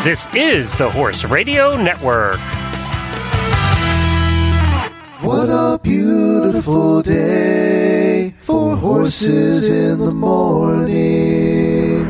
This is the Horse Radio Network. What a beautiful day for horses in the morning.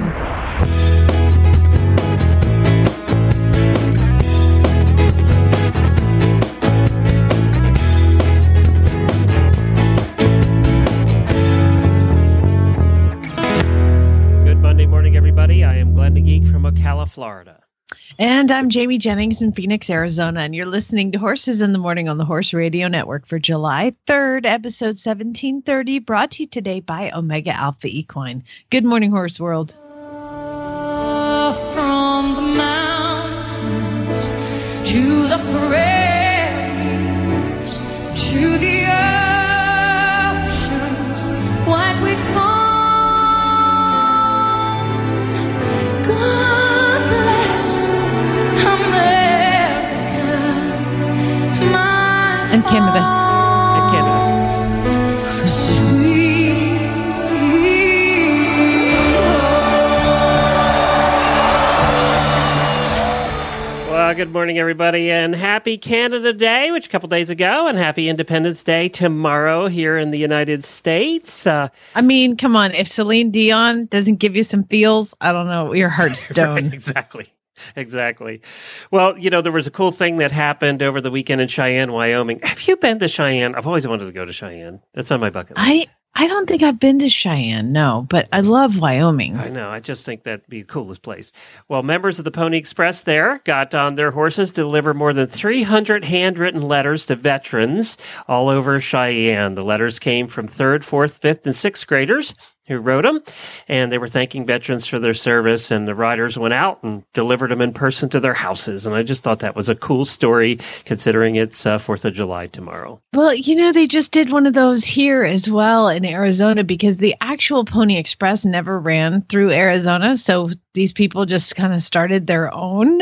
Good Monday morning, everybody. I am Glenn the Geek from Ocala, Florida. And I'm Jamie Jennings in Phoenix, Arizona, and you're listening to Horses in the Morning on the Horse Radio Network for July 3rd, episode 1730, brought to you today by Omega Alpha Equine. Good morning, Horse World. From the mountains to the prairies to the oceans, what we found. God bless America, my And Canada. And Canada. sweet. Well, good morning, everybody, and happy Canada Day, which a couple days ago, and happy Independence Day tomorrow here in the United States. I mean, come on. If Celine Dion doesn't give you some feels, I don't know. Your heart's stone. Right, exactly. Well, you know, there was a cool thing that happened over the weekend in Cheyenne, Wyoming. Have you been to Cheyenne? I've always wanted to go to Cheyenne. That's on my bucket list. I don't think I've been to Cheyenne, no, but I love Wyoming. I know. I just think that'd be the coolest place. Well, members of the Pony Express there got on their horses to deliver more than 300 handwritten letters to veterans all over Cheyenne. The letters came from 3rd, 4th, 5th, and 6th graders who wrote them, and they were thanking veterans for their service, and the riders went out and delivered them in person to their houses. And I just thought that was a cool story, considering it's 4th of July tomorrow. Well, you know, they just did one of those here as well in Arizona because the actual Pony Express never ran through Arizona. So these people just kind of started their own.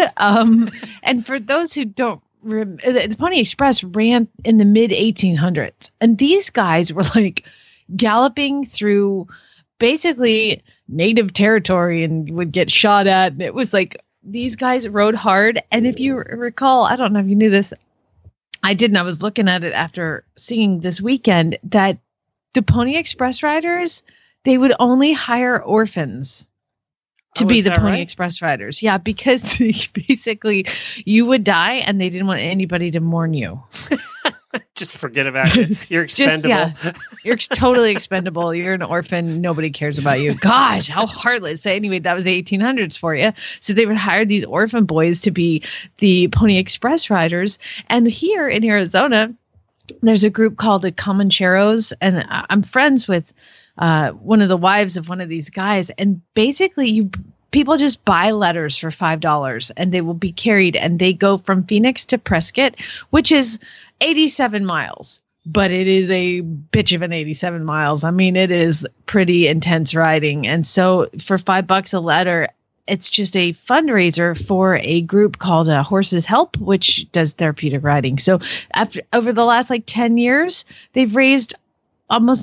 And for those who don't, the Pony Express ran in the mid 1800s. And these guys were like galloping through basically native territory and would get shot at. And it was like these guys rode hard. And if you recall, I don't know if you knew this, I didn't. I was looking at it after seeing this weekend that the Pony Express riders, they would only hire orphans to be the Pony Express riders. Yeah, because basically you would die and they didn't want anybody to mourn you. Just forget about it. You're expendable. You're totally expendable. You're an orphan. Nobody cares about you. Gosh, how heartless. So anyway, that was the 1800s for you. So they would hire these orphan boys to be the Pony Express riders. And here in Arizona, there's a group called the Comancheros. And I'm friends with one of the wives of one of these guys. And basically people just buy letters for $5 and they will be carried, and they go from Phoenix to Prescott, which is 87 miles, but it is a bitch of an 87 miles. I mean, it is pretty intense riding. And so for $5 a letter, it's just a fundraiser for a group called Horses Help, which does therapeutic riding. So over the last 10 years, they've raised almost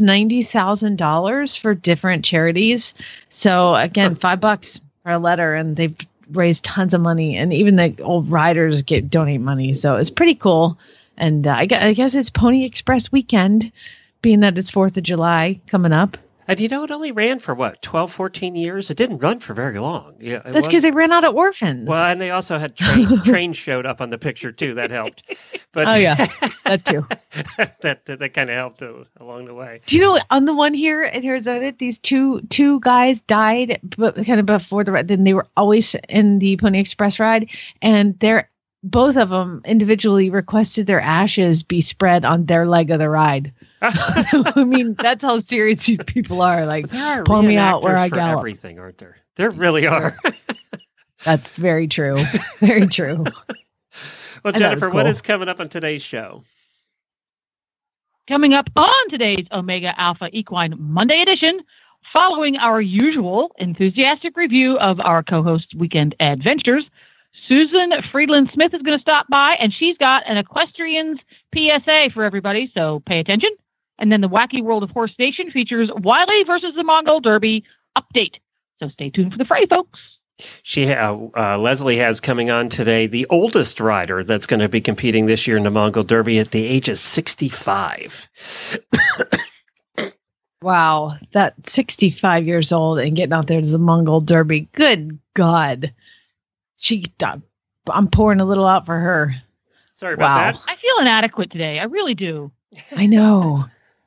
$90,000 for different charities. So again, $5 for a letter, and they've raised tons of money, and even the old riders donate money. So it's pretty cool. And I guess it's Pony Express weekend, being that it's 4th of July coming up. And you know, it only ran for 12, 14 years? It didn't run for very long. Yeah, that's because they ran out of orphans. Well, and they also had trains showed up on the picture too. That helped. But oh yeah, that too. that kind of helped along the way. Do you know, on the one here in Arizona, these two guys died, but kind of before the ride. Then they were always in the Pony Express ride, and both of them individually requested their ashes be spread on their leg of the ride. I mean, that's how serious these people are. Like, pull me out where I gallop. Everything, aren't there? There really are. That's very true. Very true. Well, Jennifer, what is coming up on today's show? Coming up on today's Omega Alpha Equine Monday edition, following our usual enthusiastic review of our co-host weekend adventures, Susan Friedland Smith is going to stop by, and she's got an equestrian's PSA for everybody, so pay attention. And then the Wacky World of Horse Nation features Wiley versus the Mongol Derby update. So stay tuned for the fray, folks. Leslie has coming on today the oldest rider that's going to be competing this year in the Mongol Derby at the age of 65. Wow, that 65 years old and getting out there to the Mongol Derby. Good God. I'm pouring a little out for her. Sorry about that. I feel inadequate today. I really do. I know.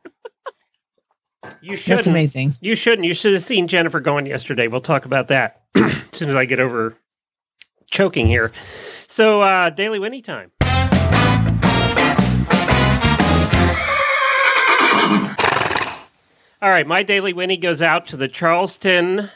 You shouldn't. That's amazing. You shouldn't. You should have seen Jennifer going yesterday. We'll talk about that as soon as I get over choking here. So, Daily Winnie time. All right, my Daily Winnie goes out to the Charleston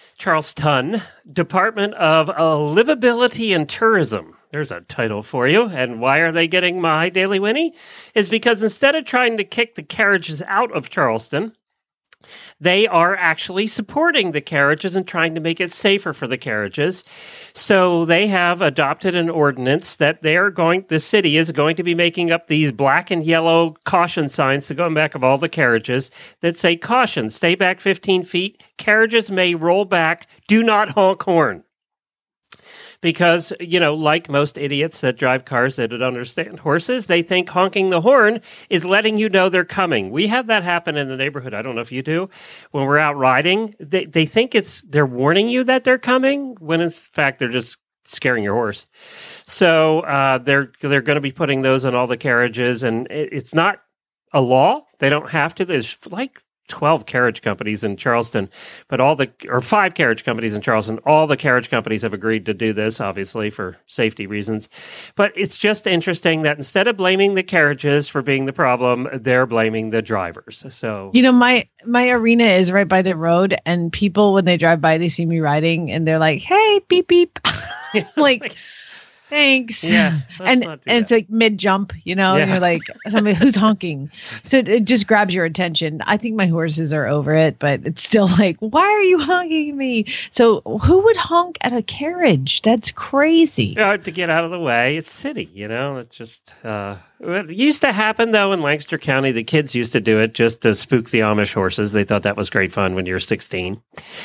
Department of Livability and Tourism. There's a title for you. And why are they getting my Daily Winnie? Is because instead of trying to kick the carriages out of Charleston, they are actually supporting the carriages and trying to make it safer for the carriages. So they have adopted an ordinance that the city is going to be making up these black and yellow caution signs to go in back of all the carriages that say, caution, stay back 15 feet. Carriages may roll back. Do not honk horn. Because, like most idiots that drive cars that don't understand horses, they think honking the horn is letting you know they're coming. We have that happen in the neighborhood. I don't know if you do. When we're out riding, they think they're warning you that they're coming, when in fact they're just scaring your horse. So they're going to be putting those on all the carriages, and it's not a law. They don't have to. There's like 12 carriage companies in Charleston, or 5 carriage companies in Charleston. All the carriage companies have agreed to do this, obviously, for safety reasons. But it's just interesting that instead of blaming the carriages for being the problem, they're blaming the drivers. So, my arena is right by the road, and people, when they drive by, they see me riding, and they're like, hey, beep, beep. Like, thanks. Yeah. And it's like mid jump, and you're like, somebody who's honking. So it just grabs your attention. I think my horses are over it, but it's still like, why are you honking me? So who would honk at a carriage? That's crazy. To get out of the way. It's city, it's just, it used to happen though in Lancaster County. The kids used to do it just to spook the Amish horses. They thought that was great fun when you're 16.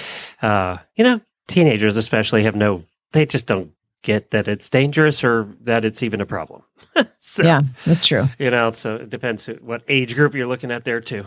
Teenagers especially they just don't get that it's dangerous or that it's even a problem. So, yeah, that's true. So it depends what age group you're looking at there too.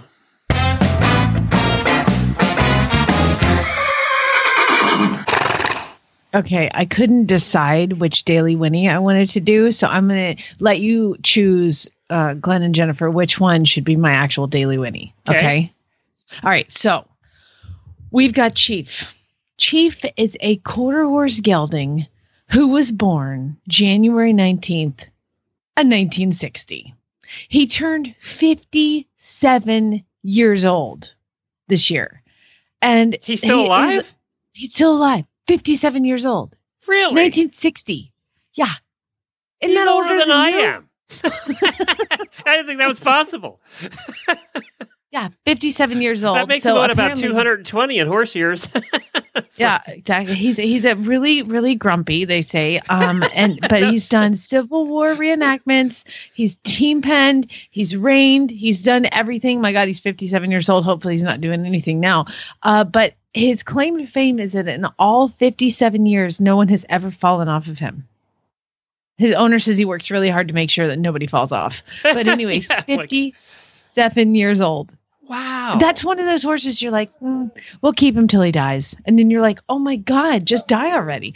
Okay, I couldn't decide which Daily Winnie I wanted to do, so I'm going to let you choose, Glenn and Jennifer, which one should be my actual Daily Winnie. Okay? All right, so we've got Chief. Chief is a quarter horse gelding who was born January 19th, 1960. He turned 57 years old this year. And he's still alive? He's still alive. 57 years old. Really? 1960. Yeah. Isn't he's that older than I am. I didn't think that was possible. Yeah, 57 years old. That makes him about 220 in horse years. Yeah, exactly. He's a really, really grumpy, they say. But he's done Civil War reenactments. He's team penned. He's reigned. He's done everything. My God, he's 57 years old. Hopefully he's not doing anything now. But his claim to fame is that in all 57 years, no one has ever fallen off of him. His owner says he works really hard to make sure that nobody falls off. But anyway, 57 years old. Wow. That's one of those horses you're like, we'll keep him till he dies. And then you're like, oh my God, just die already.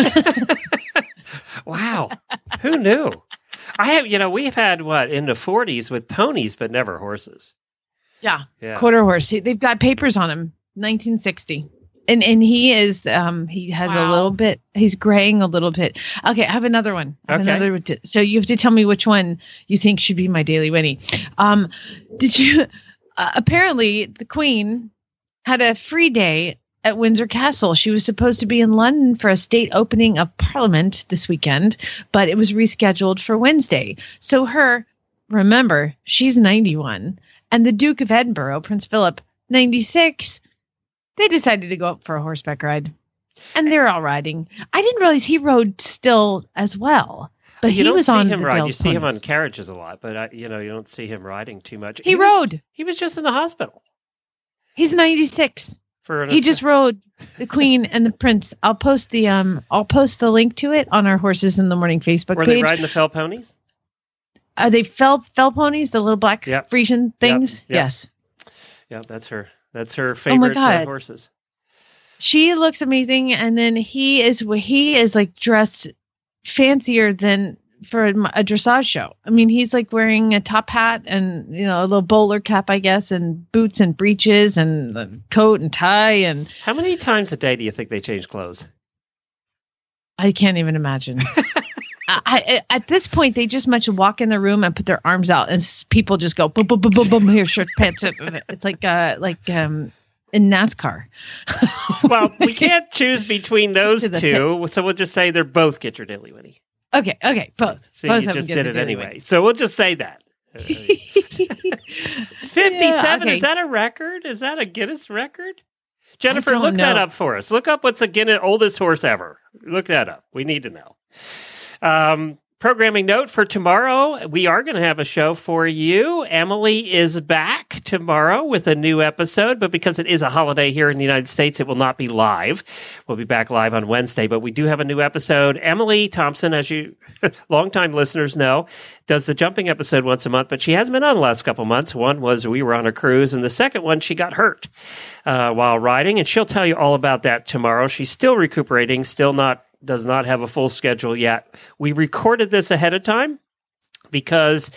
Wow. Who knew? We've had in the 40s with ponies, but never horses. Yeah. Quarter horse. They've got papers on him, 1960. And he is, he has a little bit, he's graying a little bit. Okay, I have another one. So you have to tell me which one you think should be my Daily Winnie. Apparently, the Queen had a free day at Windsor Castle. She was supposed to be in London for a state opening of Parliament this weekend, but it was rescheduled for Wednesday. So remember, she's 91, and the Duke of Edinburgh, Prince Philip, 96, they decided to go up for a horseback ride. And they're all riding. I didn't realize he rode still as well. But you don't see him ride. You see him on carriages a lot, but you don't see him riding too much. He rode. He was just in the hospital. He's 96. For He just rode the Queen and the Prince. I'll post the link to it on our Horses in the Morning Facebook Were page. they riding the fell ponies? Are they fell ponies, the little black Yep. Frisian things? Yep. Yes. Yeah, that's her. That's her favorite God. horses. She looks amazing, and then he is like dressed fancier than for a dressage show. I mean, he's like wearing a top hat and a little bowler cap, I guess, and boots and breeches and a coat and tie. And How many times a day do you think they change clothes? I can't even imagine. I at this point, they just much walk in the room and put their arms out, and people just go boom, boom, boom, boom, boom. Here, shirt, pants. It's like in NASCAR. Well, we can't choose between those two, so we'll just say they're both Get Your Dilly Winnie. Okay, both. So Both you of them just get did the it Dilly anyway. Winnie. So we'll just say that. 57, Yeah, okay. is that a record? Is that a Guinness record? Jennifer, don't look that know. up for us. Look up what's the oldest horse ever. Look that up. We need to know. Programming note for tomorrow, we are going to have a show for you. Emily is back tomorrow with a new episode, but because it is a holiday here in the United States, it will not be live. We'll be back live on Wednesday, but we do have a new episode. Emily Thompson, as you longtime listeners know, does the jumping episode once a month, but she hasn't been on the last couple months. One was we were on a cruise, and the second one, she got hurt while riding, and she'll tell you all about that tomorrow. She's still recuperating, does not have a full schedule yet. We recorded this ahead of time because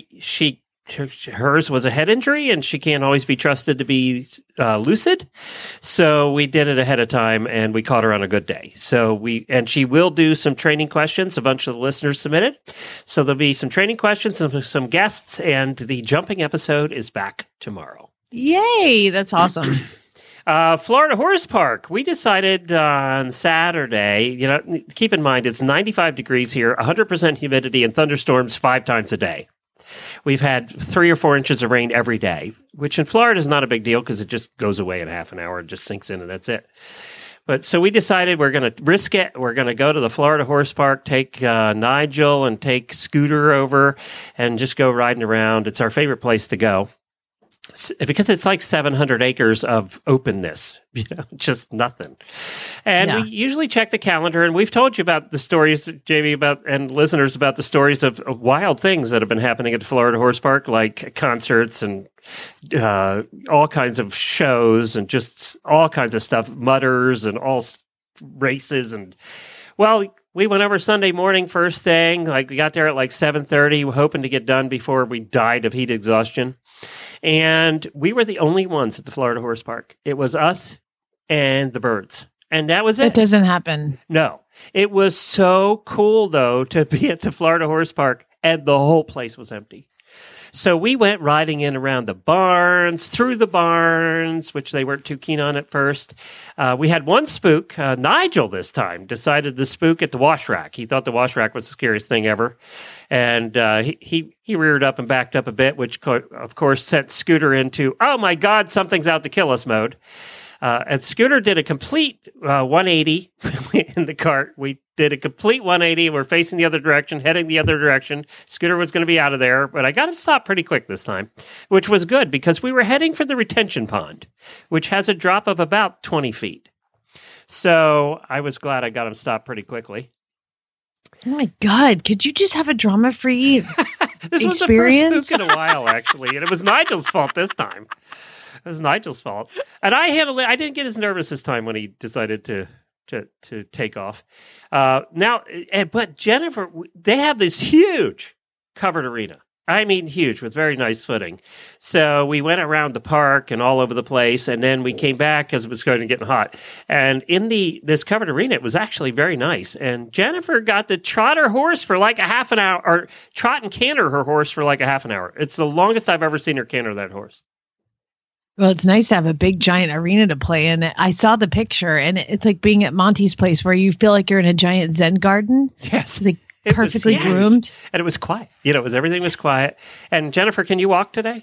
hers was a head injury and she can't always be trusted to be lucid. So we did it ahead of time and we caught her on a good day. And she will do some training questions. A bunch of the listeners submitted. So there'll be some training questions and some guests, and the jumping episode is back tomorrow. Yay, that's awesome. Florida Horse Park. We decided on Saturday, keep in mind it's 95 degrees here, 100% humidity, and thunderstorms 5 times a day. We've had 3 or 4 inches of rain every day, which in Florida is not a big deal because it just goes away in half an hour. It just sinks in and that's it. But so we decided we're going to risk it. We're going to go to the Florida Horse Park, take Nigel and take Scooter over and just go riding around. It's our favorite place to go. Because it's like 700 acres of openness, just nothing. And we usually check the calendar, and we've told you about the stories, Jamie, and listeners about the stories of wild things that have been happening at the Florida Horse Park, like concerts and all kinds of shows and just all kinds of stuff, mudders and all races. And, well, we went over Sunday morning first thing. Like we got there at like 7:30, hoping to get done before we died of heat exhaustion. And we were the only ones at the Florida Horse Park. It was us and the birds. And that was it. That doesn't happen. No. It was so cool, though, to be at the Florida Horse Park, and the whole place was empty. So we went riding in around the barns, through the barns, which they weren't too keen on at first. We had one spook. Nigel this time decided to spook at the wash rack. He thought the wash rack was the scariest thing ever. And he reared up and backed up a bit, which, of course, sent Scooter into, oh, my God, something's out to kill us mode. And Scooter did a complete 180 in the cart. We did a complete 180. We're facing the other direction, heading the other direction. Scooter was going to be out of there, but I got him stopped pretty quick this time, which was good because we were heading for the retention pond, which has a drop of about 20 feet. So I was glad I got him stopped pretty quickly. Oh my God, could you just have a drama-free This was the first spook in a while, actually, and it was Nigel's fault this time. It was Nigel's fault, and I handled it. I didn't get as nervous this time when he decided to take off. But Jennifer, they have this huge covered arena. I mean, huge with very nice footing. So we went around the park and all over the place, and then we came back because it was going to get hot. And in this covered arena, it was actually very nice. And Jennifer got to trot her horse for like a half an hour, or trot and canter her horse for like a half an hour. It's the longest I've ever seen her canter that horse. Well, it's nice to have a big giant arena to play in. I saw the picture, and it's like being at Monty's place where you feel like you're in a giant Zen garden. Yes. It's like perfectly groomed. And it was quiet. Everything was quiet. And Jennifer, can you walk today?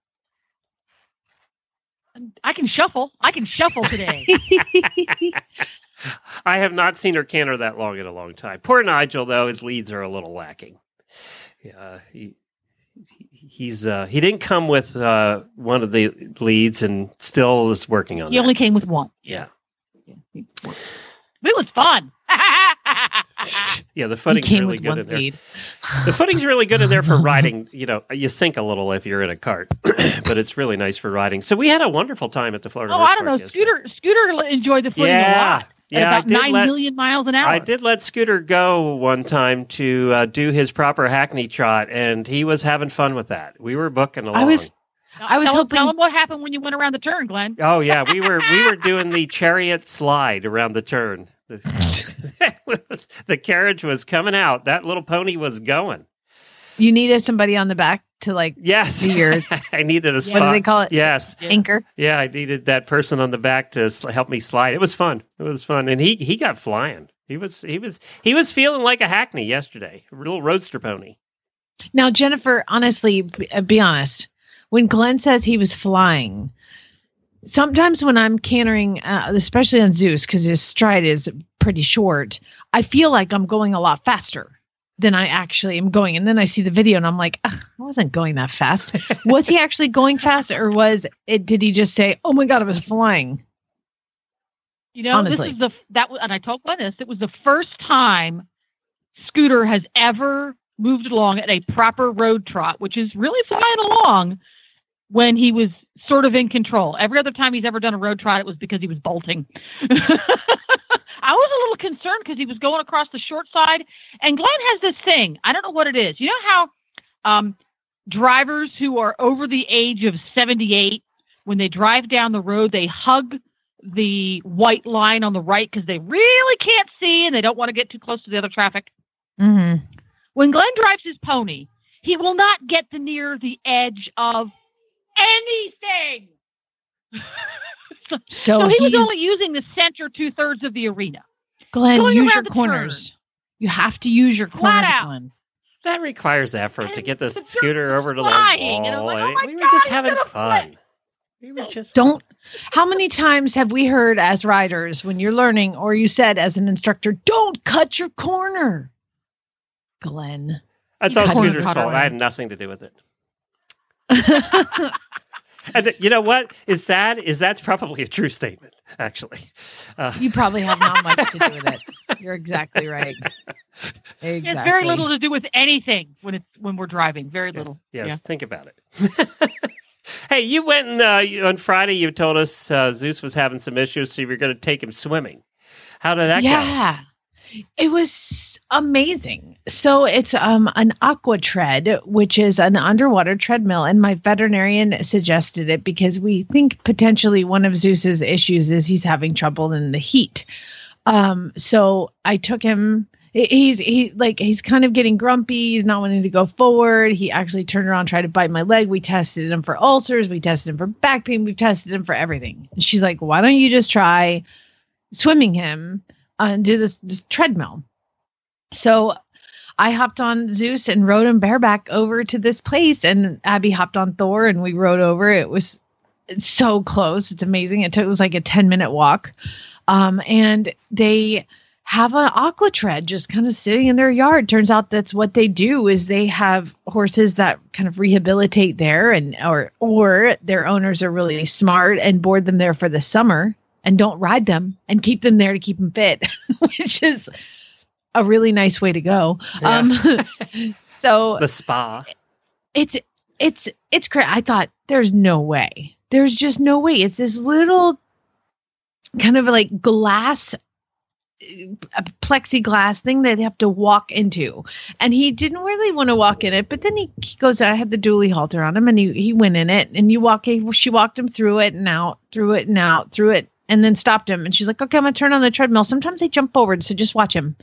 I can shuffle today. I have not seen her canter that long in a long time. Poor Nigel, though, his leads are a little lacking. Yeah, he didn't come with one of the leads, and still is working on He that. only came with one. Yeah. It was fun. Yeah, the He footing's came really with good one in there. lead. The footing's really good in there for riding. You sink a little if you're in a cart, but it's really nice for riding. So we had a wonderful time at the Florida Oh, Horse I don't Park know. yesterday. Scooter enjoyed the footing a lot. At Yeah, about 9 million miles an hour. I did let Scooter go one time to do his proper Hackney trot, and he was having fun with that. We were booking along. I was Tell hoping. him what happened when you went around the turn, Glenn. Oh yeah, we were doing the chariot slide around the turn. The carriage was coming out. That little pony was going. You needed somebody on the back to like Yes, do your I needed a spot. what do they call it? Yes, Anchor. yeah, I needed that person on the back to help me slide. It was fun. It was fun, and he got flying. He was feeling like a Hackney yesterday, a little roadster pony. Now, Jennifer, honestly, be honest. When Glenn says he was flying, sometimes when I'm cantering, especially on Zeus, because his stride is pretty short, I feel like I'm going a lot faster than I actually am going. And then I see the video and I'm like, I wasn't going that fast. Was he actually going fast, or did he just say, oh my God, I was flying? You know, Honestly. and I told Glenn this, it was the first time Scooter has ever moved along at a proper road trot, which is really flying along when he was sort of in control. Every other time he's ever done a road trot, it was because he was bolting. I was a little concerned because he was going across the short side, and Glenn has this thing. I don't know what it is. You know how drivers who are over the age of 78, when they drive down the road, they hug the white line on the right because they really can't see and they don't want to get too close to the other traffic. Mm-hmm. When Glenn drives his pony, he will not get to near the edge of anything. So he was only using the center 2/3 of the arena. Glenn, going use around your the corners. You have to use your Flat corners, out. Glenn. That requires effort to get the the dirt scooter over to the flying, and I wall. was like, oh my We were God, just he's having gonna fun. flip. We were just Don't. How many times have we heard as riders when you're learning, or you said as an instructor, don't cut your corner? Glenn. That's You all cut Scooter's your fault. corner. I had nothing to do with it. And you know what is sad is that's probably a true statement, actually. You probably have not much to do with it. You're exactly right. Exactly. It has very little to do with anything when we're driving. Very little. Yes, think about it. Hey, you went and on Friday. You told us Zeus was having some issues, so you were going to take him swimming. How did that go? Yeah. It was amazing. So it's an aqua tread, which is an underwater treadmill, and my veterinarian suggested it because we think potentially one of Zeus's issues is he's having trouble in the heat. So I took him. He's kind of getting grumpy. He's not wanting to go forward. He actually turned around, tried to bite my leg. We tested him for ulcers. We tested him for back pain. We've tested him for everything. And she's like, why don't you just try swimming him and do this treadmill? So I hopped on Zeus and rode him bareback over to this place, and Abby hopped on Thor and we rode over. It's so close. It's amazing. It was like a 10-minute walk. And they have an aqua tread just kind of sitting in their yard. Turns out that's what they do is they have horses that kind of rehabilitate there, and or their owners are really smart and board them there for the summer and don't ride them and keep them there to keep them fit, which is a really nice way to go. Yeah. So The spa. it's great. I thought there's no way. There's just no way. It's this little kind of like glass, a plexiglass thing that they have to walk into. And he didn't really want to walk in it, but then he goes, I had the dually halter on him and he went in it, and she walked him through it and out, through it and out, through it, and then stopped him. And she's like, okay, I'm going to turn on the treadmill. Sometimes they jump forward, so just watch him.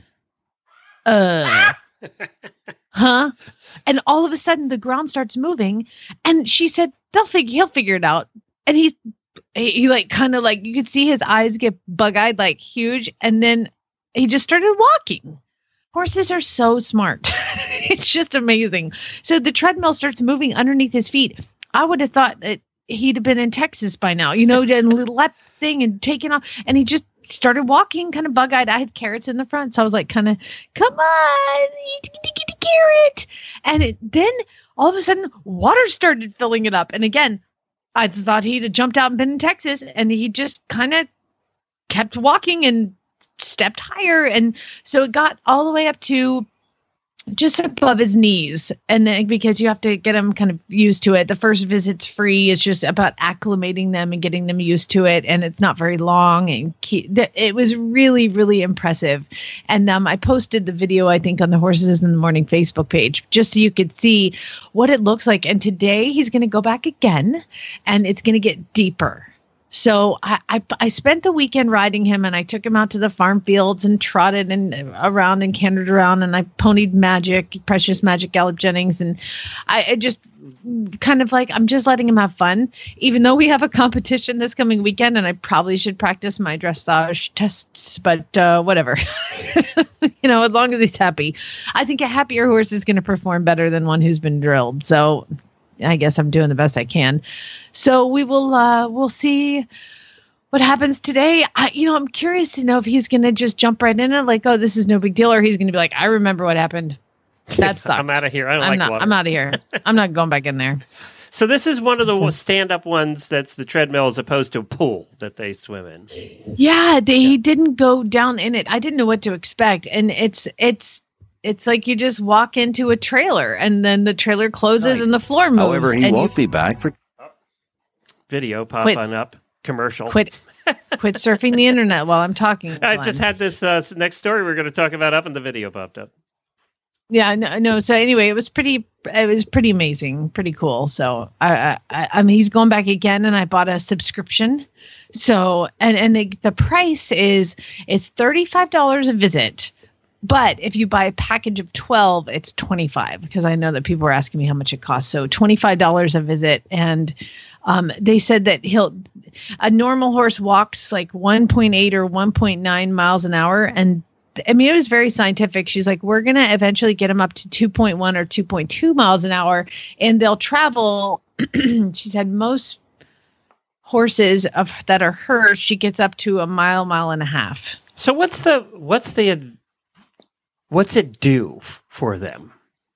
Huh? And all of a sudden the ground starts moving, and she said, he'll figure it out. And he like kind of like, you could see his eyes get bug-eyed, like huge. And then he just started walking. Horses are so smart. It's just amazing. So the treadmill starts moving underneath his feet. I would have thought that he'd have been in Texas by now, doing a little lap thing and taking off. And he just started walking kind of bug-eyed. I had carrots in the front. So I was like, kind of, come on, get a carrot. And then all of a sudden water started filling it up. And again, I thought he'd have jumped out and been in Texas, and he just kind of kept walking and stepped higher. And so it got all the way up to just above his knees. And then, because you have to get them kind of used to it. The first visit's free. It's just about acclimating them and getting them used to it. And it's not very long. And it was really, really impressive. And I posted the video, I think, on the Horses in the Morning Facebook page, just so you could see what it looks like. And today he's going to go back again, and it's going to get deeper. So I spent the weekend riding him, and I took him out to the farm fields and trotted around and cantered around, and I ponied Precious Magic Gallup Jennings. And I just kind of like, I'm just letting him have fun, even though we have a competition this coming weekend, and I probably should practice my dressage tests, but whatever, as long as he's happy. I think a happier horse is going to perform better than one who's been drilled. So I guess I'm doing the best I can. So we'll see what happens today. I'm curious to know if he's going to just jump right in it, like, oh, this is no big deal, or he's going to be like, I remember what happened. That sucked. I'm out of here. I'm out of here. I'm not going back in there. So this is one of the stand-up ones that's the treadmill as opposed to a pool that they swim in. Yeah, he didn't go down in it. I didn't know what to expect. And it's like you just walk into a trailer, and then the trailer closes and the floor moves. However, he won't be back for... Video popping up. Commercial. Quit surfing the internet while I'm talking. I just had this next story we're going to talk about up, and the video popped up. Yeah, no. So anyway, it was pretty amazing, pretty cool. So I mean, he's going back again, and I bought a subscription. So and the price is $35 a visit. But if you buy a package of 12, it's $25, because I know that people were asking me how much it costs. So $25 a visit. And they said that a normal horse walks like 1.8 or 1.9 miles an hour. And I mean, it was very scientific. She's like, we're going to eventually get them up to 2.1 or 2.2 miles an hour. And they'll travel. She said most horses that are hers, she gets up to a mile and a half. So what's it do for them?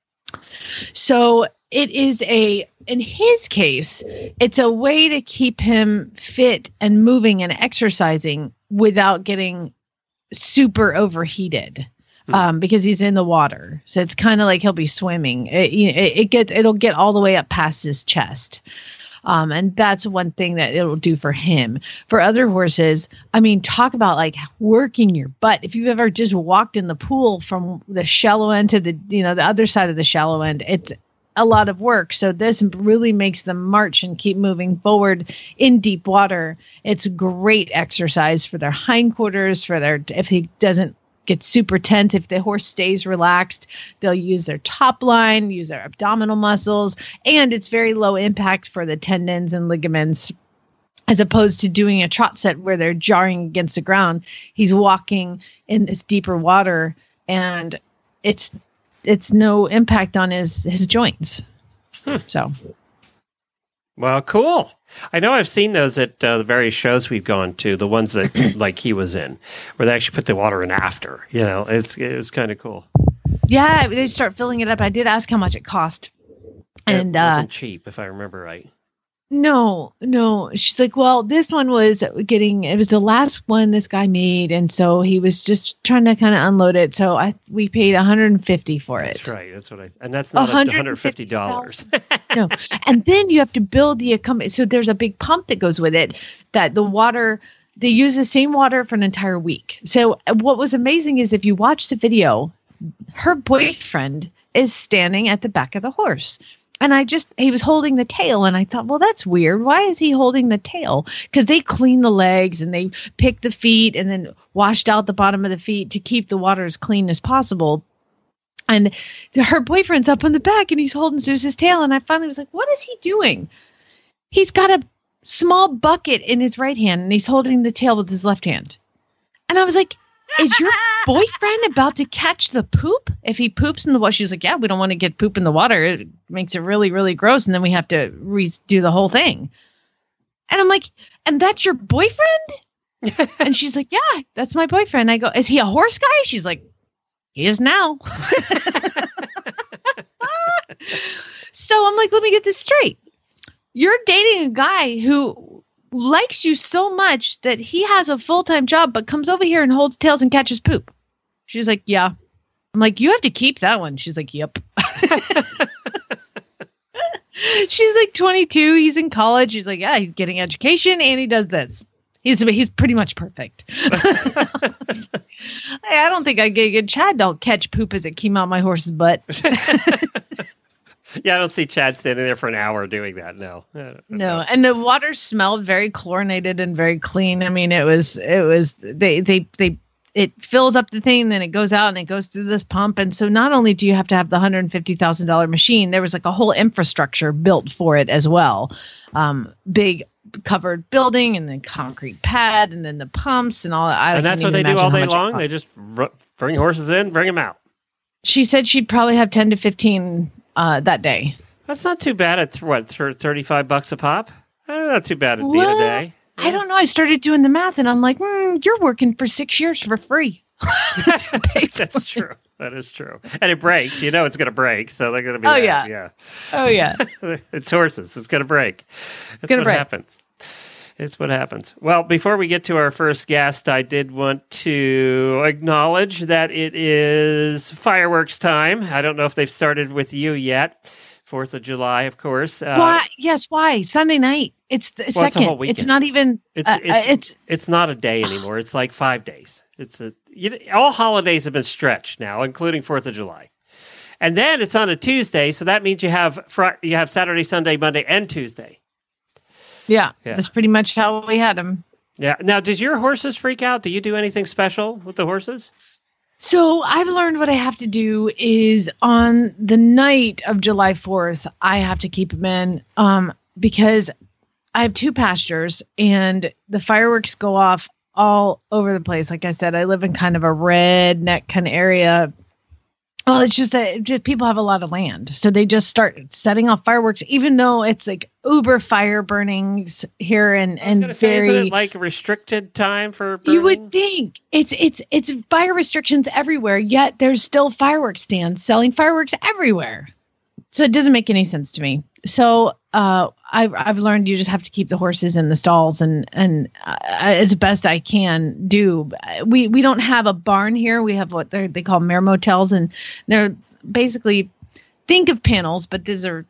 So it is in his case, it's a way to keep him fit and moving and exercising without getting super overheated, because he's in the water. So it's kind of like he'll be swimming. It'll get all the way up past his chest. And that's one thing that it'll do for him. For other horses, I mean, talk about like working your butt. If you've ever just walked in the pool from the shallow end to the other side of the shallow end, it's a lot of work. So this really makes them march and keep moving forward in deep water. It's great exercise for their hindquarters, if he doesn't get super tense. If the horse stays relaxed, they'll use their top line, use their abdominal muscles, and it's very low impact for the tendons and ligaments, as opposed to doing a trot set where they're jarring against the ground. He's walking in this deeper water, and it's no impact on his joints. So. Well, cool. I know I've seen those at the various shows we've gone to, the ones that like he was in, where they actually put the water in after. It was kind of cool. Yeah, they start filling it up. I did ask how much it cost. And it wasn't cheap, if I remember right. No. She's like, well, this one was it was the last one this guy made. And so he was just trying to kind of unload it. So we paid $150 for it. That's right. And that's not $150. No. And then you have to build the accompaniment. So there's a big pump that goes with it, that the water, they use the same water for an entire week. So what was amazing is if you watch the video, her boyfriend is standing at the back of the horse. And he was holding the tail, and I thought, well, that's weird. Why is he holding the tail? Because they clean the legs and they pick the feet and then washed out the bottom of the feet to keep the water as clean as possible. And her boyfriend's up in the back, and he's holding Zeus's tail. And I finally was like, what is he doing? He's got a small bucket in his right hand, and he's holding the tail with his left hand. And I was like, is your boyfriend about to catch the poop? If he poops in the water, she's like, yeah, we don't want to get poop in the water. It makes it really, really gross. And then we have to redo the whole thing. And I'm like, and that's your boyfriend? And she's like, yeah, that's my boyfriend. I go, is he a horse guy? She's like, he is now. So I'm like, let me get this straight. You're dating a guy who likes you so much that he has a full-time job, but comes over here and holds tails and catches poop. She's like, yeah. I'm like, you have to keep that one. She's like, yep. She's like 22. He's in college. She's like, yeah, he's getting education and he does this. He's pretty much perfect. I don't think I get a good Chad. Don't catch poop as it came out my horse's butt. Yeah, I don't see Chad standing there for an hour doing that. No. No, and the water smelled very chlorinated and very clean. I mean, it fills up the thing, then it goes out and it goes through this pump. And so not only do you have to have the $150,000 machine, there was like a whole infrastructure built for it as well. Big covered building and then concrete pad and then the pumps and all that. And that's what they do all day long? They just bring horses in, bring them out. She said she'd probably have 10 to 15 that day. That's not too bad at for $35 a pop. Not too bad at being a day. I don't know. I started doing the math and I'm like, you're working for 6 years for free. That's true. That is true. And it breaks. You know it's going to break. So they're going to be yeah. Oh, yeah. It's horses. It's going to break. That's what happens. It's what happens. Well, before we get to our first guest, I did want to acknowledge that it is fireworks time. I don't know if they've started with you yet. 4th of July, of course. Why? Yes, why? Sunday night. It's the second. It's a whole weekend. It's not even. It's not a day anymore. It's like 5 days. All holidays have been stretched now, including 4th of July. And then it's on a Tuesday, so that means you have Saturday, Sunday, Monday, and Tuesday. Yeah, that's pretty much how we had them. Yeah. Now, does your horses freak out? Do you do anything special with the horses? So I've learned what I have to do is on the night of July 4th, I have to keep them in because I have 2 pastures and the fireworks go off all over the place. Like I said, I live in kind of a redneck kind of area. Well, it's just that people have a lot of land. So they just start setting off fireworks, even though it's like uber fire burnings here and very. Isn't it like a restricted time for burning? You would think it's fire restrictions everywhere, yet there's still fireworks stands selling fireworks everywhere. So it doesn't make any sense to me. So I've learned you just have to keep the horses in the stalls and as best I can do. We don't have a barn here. We have what they call mare motels, and they're basically think of panels, but these are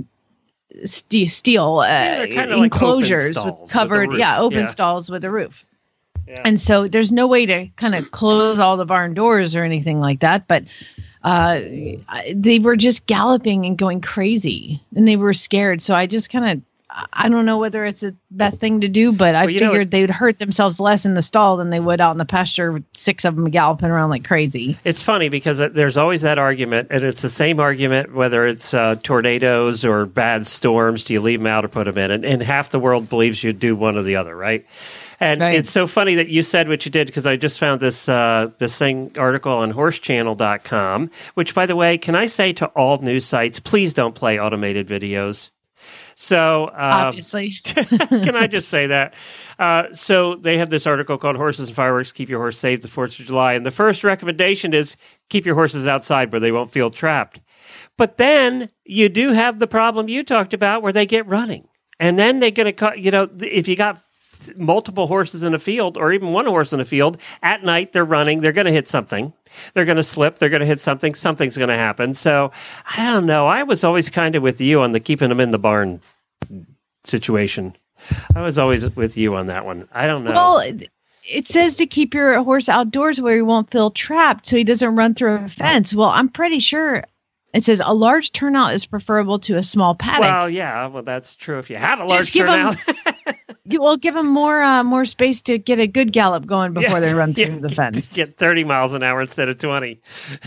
steel enclosures like with covered, open stalls with a roof. Yeah. And so there's no way to kind of close all the barn doors or anything like that, but they were just galloping and going crazy and they were scared. So I just I don't know whether it's the best thing to do, but I figured they would hurt themselves less in the stall than they would out in the pasture with 6 of them galloping around like crazy. It's funny because there's always that argument, and it's the same argument whether it's tornadoes or bad storms. Do you leave them out or put them in? And half the world believes you do one or the other, right? And It's so funny that you said what you did, because I just found this article on horsechannel.com, which, by the way, can I say to all news sites, please don't play automated videos. So obviously, can I just say that? So they have this article called Horses and Fireworks, Keep Your Horse Safe the 4th of July. And the first recommendation is keep your horses outside where they won't feel trapped. But then you do have the problem you talked about where they get running. And then they're going to, if you got multiple horses in a field or even one horse in a field, at night they're running, they're going to hit something. They're going to slip. They're going to hit something. Something's going to happen. So I don't know. I was always kind of with you on the keeping them in the barn situation. I was always with you on that one. I don't know. Well, it says to keep your horse outdoors where he won't feel trapped so he doesn't run through a fence. Well, I'm pretty sure it says a large turnout is preferable to a small paddock. Well, yeah. Well, that's true if you have a large turnout. Give them more space to get a good gallop going before they run through the fence. Get 30 miles an hour instead of 20.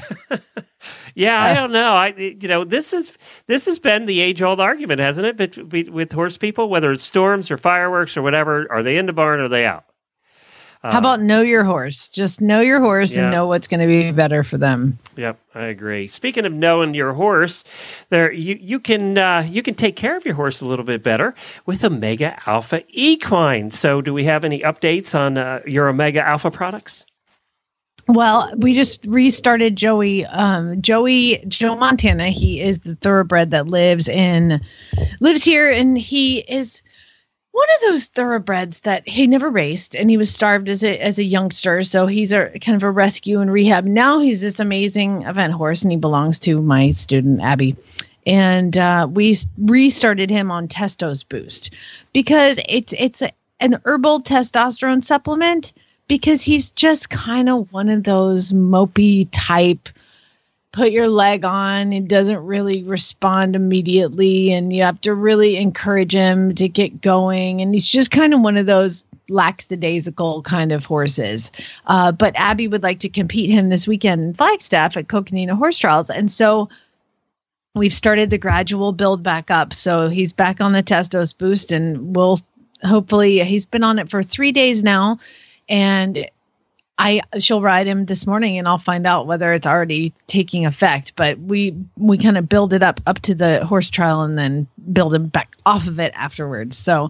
I don't know. This has been the age-old argument, hasn't it, with horse people, whether it's storms or fireworks or whatever. Are they in the barn or are they out? How about know your horse? Just know your horse and know what's going to be better for them. Yep, I agree. Speaking of knowing your horse, you can take care of your horse a little bit better with Omega Alpha Equine. So, do we have any updates on your Omega Alpha products? Well, we just restarted Joey. Joe Montana. He is the thoroughbred that lives here, and he is one of those thoroughbreds that he never raced, and he was starved as a youngster. So he's a kind of a rescue and rehab. Now he's this amazing event horse, and he belongs to my student Abby. And we restarted him on Testos Boost because it's an herbal testosterone supplement. Because he's just kind of one of those mopey type, put your leg on, it doesn't really respond immediately, and you have to really encourage him to get going. And he's just kind of one of those lackadaisical kind of horses. But Abby would like to compete him this weekend in Flagstaff at Coconina Horse Trials. And so we've started the gradual build back up. So he's back on the Testos Boost, and we'll hopefully, he's been on it for 3 days now. And she'll ride him this morning, and I'll find out whether it's already taking effect. But we kind of build it up to the horse trial and then build him back off of it afterwards. So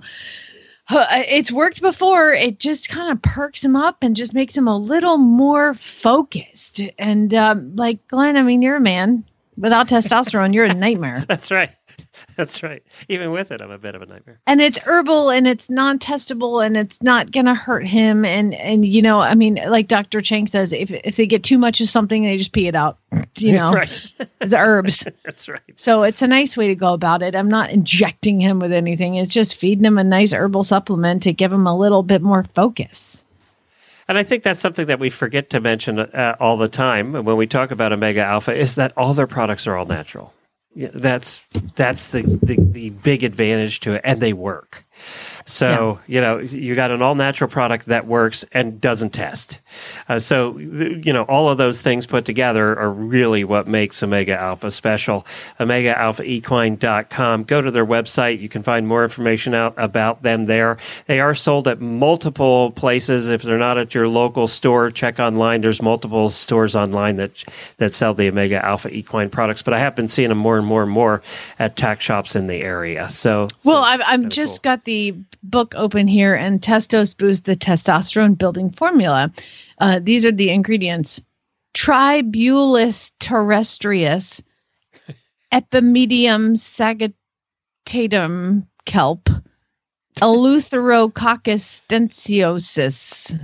it's worked before. It just kind of perks him up and just makes him a little more focused. And like Glenn, I mean, you're a man. Without testosterone, you're a nightmare. That's right. That's right. Even with it, I'm a bit of a nightmare. And it's herbal, and it's non-testable, and it's not going to hurt him. And you know, I mean, like Dr. Chang says, if they get too much of something, they just pee it out. You know, right. It's herbs. That's right. So it's a nice way to go about it. I'm not injecting him with anything. It's just feeding him a nice herbal supplement to give him a little bit more focus. And I think that's something that we forget to mention all the time when we talk about Omega Alpha is that all their products are all natural. Yeah, that's the big advantage to it, and they work. So, you know, you got an all-natural product that works and doesn't test. You know, all of those things put together are really what makes Omega Alpha special. OmegaAlphaEquine.com. Go to their website. You can find more information out about them there. They are sold at multiple places. If they're not at your local store, check online. There's multiple stores online that sell the Omega Alpha Equine products, but I have been seeing them more and more at tack shops in the area. I've just got the book open here, and Testos Boost, the testosterone building formula. These are the ingredients: Tribulus terrestrius, Epimedium sagittatum kelp, Eleutherococcus stensiosus.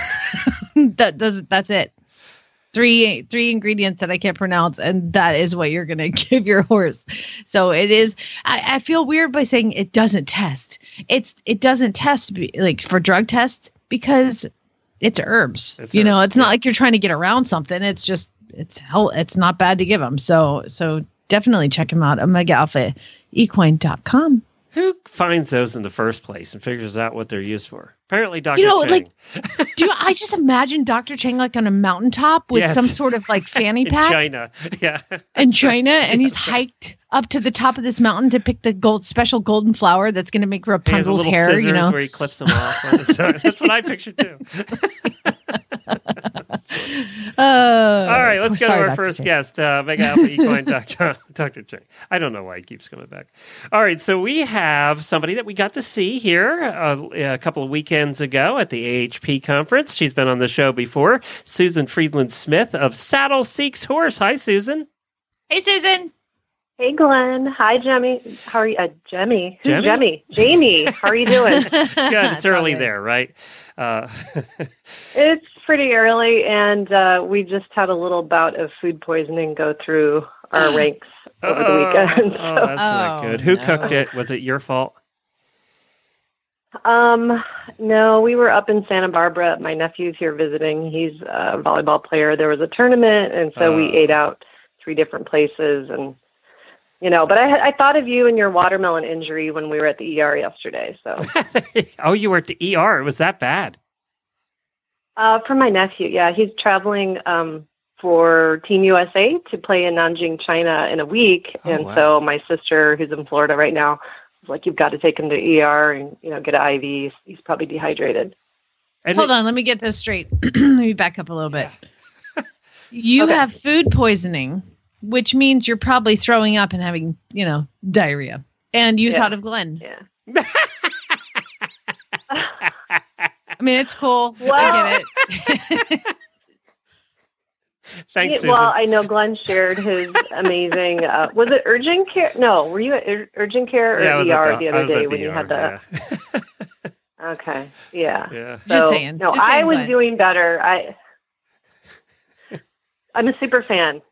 That's it. Three ingredients that I can't pronounce, and that is what you're going to give your horse. So it is. I feel weird by saying it doesn't test. It doesn't test like for drug tests because it's herbs. It's not like you're trying to get around something. It's just it's not bad to give them. So definitely check them out. OmegaAlphaEquine.com. Who finds those in the first place and figures out what they're used for? Apparently, Dr. Chang. I just imagine Dr. Chang like on a mountaintop with some sort of like fanny pack? In China, yeah. In China, and he's hiked up to the top of this mountain to pick the special golden flower that's going to make Rapunzel's hair. Scissors, you know, where he clips them off. That's what I pictured too. All right, let's go to our first guest, OmegaAlphaEquine.com, Dr. Chang. I don't know why he keeps coming back. All right, so we have somebody that we got to see here a couple of weekends ago at the AHP conference. She's been on the show before. Susan Friedland Smith of Saddle Seeks Horse. Hi, Susan. Hey, Susan. Hey, Glenn. Hi, Jemmy. How are you? Jemmy. Who's Jemmy? Jamie. How are you doing? Good. It's early there, right? It's pretty early, and we just had a little bout of food poisoning go through our ranks over the weekend. Oh, that's not good. Who cooked it? Was it your fault? No, we were up in Santa Barbara. My nephew's here visiting. He's a volleyball player. There was a tournament, and so we ate out 3 different places, and but I thought of you and your watermelon injury when we were at the ER yesterday. So. Oh, you were at the ER. It was that bad. For my nephew, yeah, he's traveling for Team USA to play in Nanjing, China, in a week, So my sister, who's in Florida right now, was like, "You've got to take him to ER and get an IV. He's probably dehydrated." Hold on, let me get this straight. Let me back up a little bit. You have food poisoning, which means you're probably throwing up and having, diarrhea. And you thought of Glenn. Yeah. I mean, it's cool. Well, I get it. Thanks, Susan. Well, I know Glenn shared his amazing. Was it urgent care? No, were you at urgent care or Yeah, I was at ER the other day when ER, you had the? yeah. Okay, yeah. Yeah. Just So, saying. No, Just I saying, was Glenn. doing better. I'm a super fan.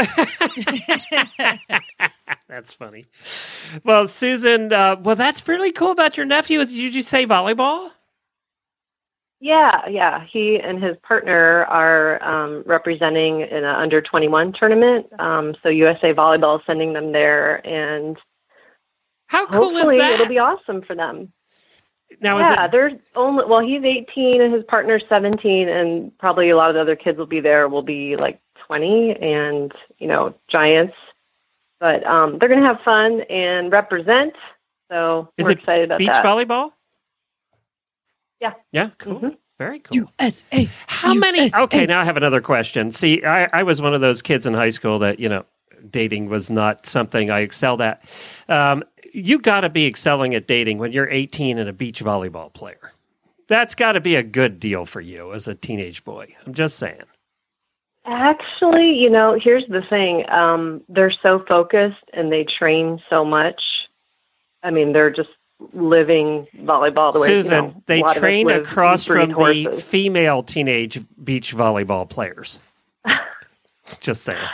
That's funny. Well, Susan, well, that's really cool about your nephew. Did you say volleyball? Yeah. He and his partner are representing in an under 21 tournament. So USA Volleyball is sending them there, and How cool is hopefully that? it'll be awesome for them. Now, Yeah, there's only he's 18 and his partner's 17, and probably a lot of the other kids will be like 20 and giants. But they're gonna have fun and represent. So is we're it excited about beach that. volleyball? Yeah. Yeah, cool. Mhm. Very cool. USA. How many? USA. Okay, now I have another question. See, I was one of those kids in high school that, dating was not something I excelled at. You got to be excelling at dating when you're 18 and a beach volleyball player. That's got to be a good deal for you as a teenage boy. I'm just saying. Actually, here's the thing. They're so focused and they train so much. I mean, they're just living volleyball the way Susan, they a lot of us train live, across breed from the horses. female teenage beach volleyball players. Just saying.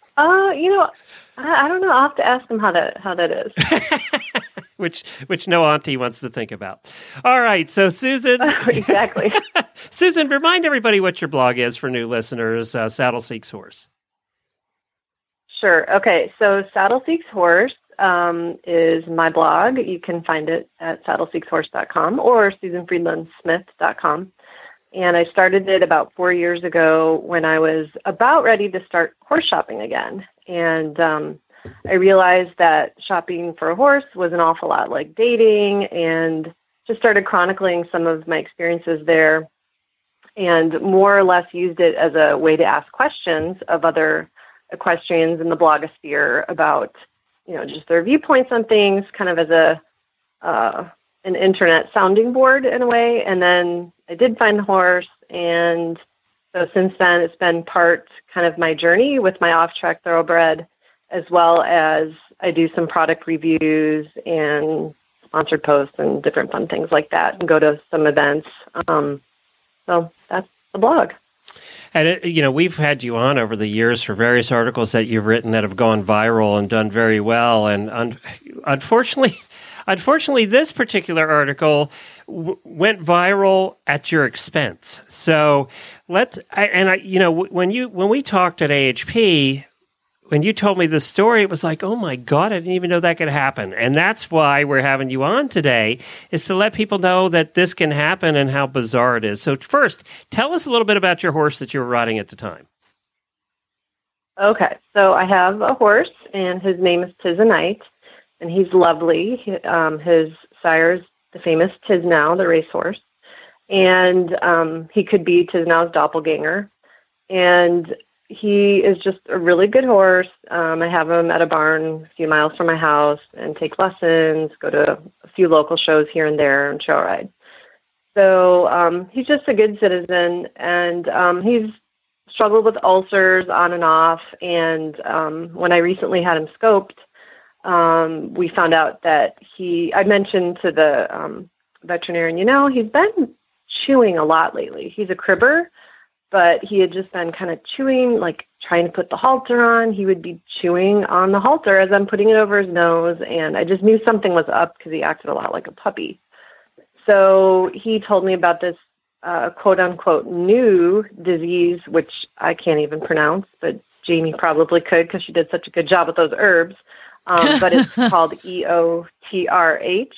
I don't know. I'll have to ask them how that is. Which no auntie wants to think about. All right, so Susan, Exactly. Susan, remind everybody what your blog is for new listeners. Saddle Seeks Horse. Sure. Okay. So Saddle Seeks Horse is my blog. You can find it at saddleseekshorse.com or susanfriedlandsmith.com. And I started it about 4 years ago when I was about ready to start horse shopping again. And I realized that shopping for a horse was an awful lot like dating, and just started chronicling some of my experiences there, and more or less used it as a way to ask questions of other equestrians in the blogosphere about, just their viewpoints on things, kind of as an internet sounding board in a way. And then I did find the horse, and so since then it's been part kind of my journey with my off-track thoroughbred, as well as I do some product reviews and sponsored posts and different fun things like that, and go to some events. So that's the blog. And, we've had you on over the years for various articles that you've written that have gone viral and done very well. And unfortunately, this particular article went viral at your expense. So when we talked at AHP, when you told me this story, it was like, oh my God, I didn't even know that could happen. And that's why we're having you on today, is to let people know that this can happen and how bizarre it is. So first, tell us a little bit about your horse that you were riding at the time. Okay, so I have a horse, and his name is Tizanite, and he's lovely. His sire's the famous Tiznow, the racehorse, and he could be Tiznow's doppelganger. And he is just a really good horse. I have him at a barn a few miles from my house and take lessons, go to a few local shows here and there, and show ride. So he's just a good citizen, and he's struggled with ulcers on and off. And when I recently had him scoped, we found out that I mentioned to the veterinarian, he's been chewing a lot lately. He's a cribber, but he had just been kind of chewing, like trying to put the halter on. He would be chewing on the halter as I'm putting it over his nose, and I just knew something was up because he acted a lot like a puppy. So he told me about this quote-unquote new disease, which I can't even pronounce, but Jamie probably could because she did such a good job with those herbs. But it's called EOTRH.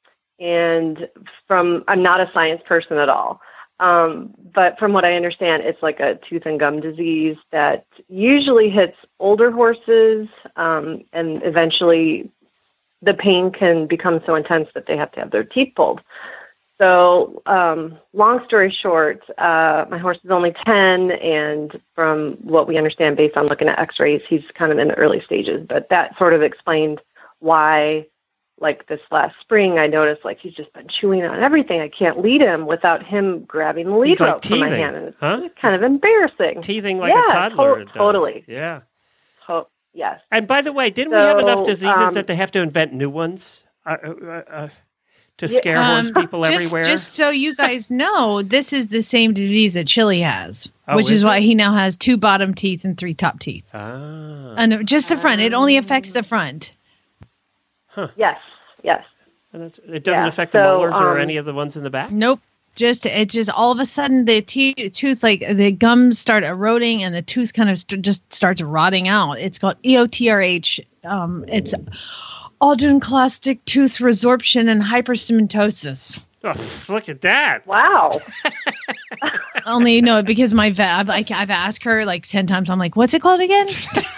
And I'm not a science person at all. But from what I understand, it's like a tooth and gum disease that usually hits older horses, and eventually the pain can become so intense that they have to have their teeth pulled. So long story short, my horse is only 10, and from what we understand based on looking at x-rays, he's kind of in the early stages. But that sort of explained why like this last spring, I noticed like he's just been chewing on everything. I can't lead him without him grabbing the lead He's like rope from my teething, hand. And it's huh? kind of embarrassing. Teething like a toddler does. Totally. Yeah. Yes. And by the way, didn't we have enough So, diseases that they have to invent new ones to scare horse people everywhere? Just so you guys know, this is the same disease that Chili has, Oh, which is is why it? he now has 2 bottom teeth and 3 top teeth. Ah. And just the front. It only affects the front. Yes. And it doesn't Yeah, affect the so, molars or any of the ones in the back? Nope. It just all of a sudden the tooth, like the gums start eroding and the tooth kind of just starts rotting out. It's called EOTRH. It's odontoclastic tooth resorption and hypersymatosis. Oh, look at that. Wow. Only no, because my vet, I've asked her like 10 times. I'm like, what's it called again?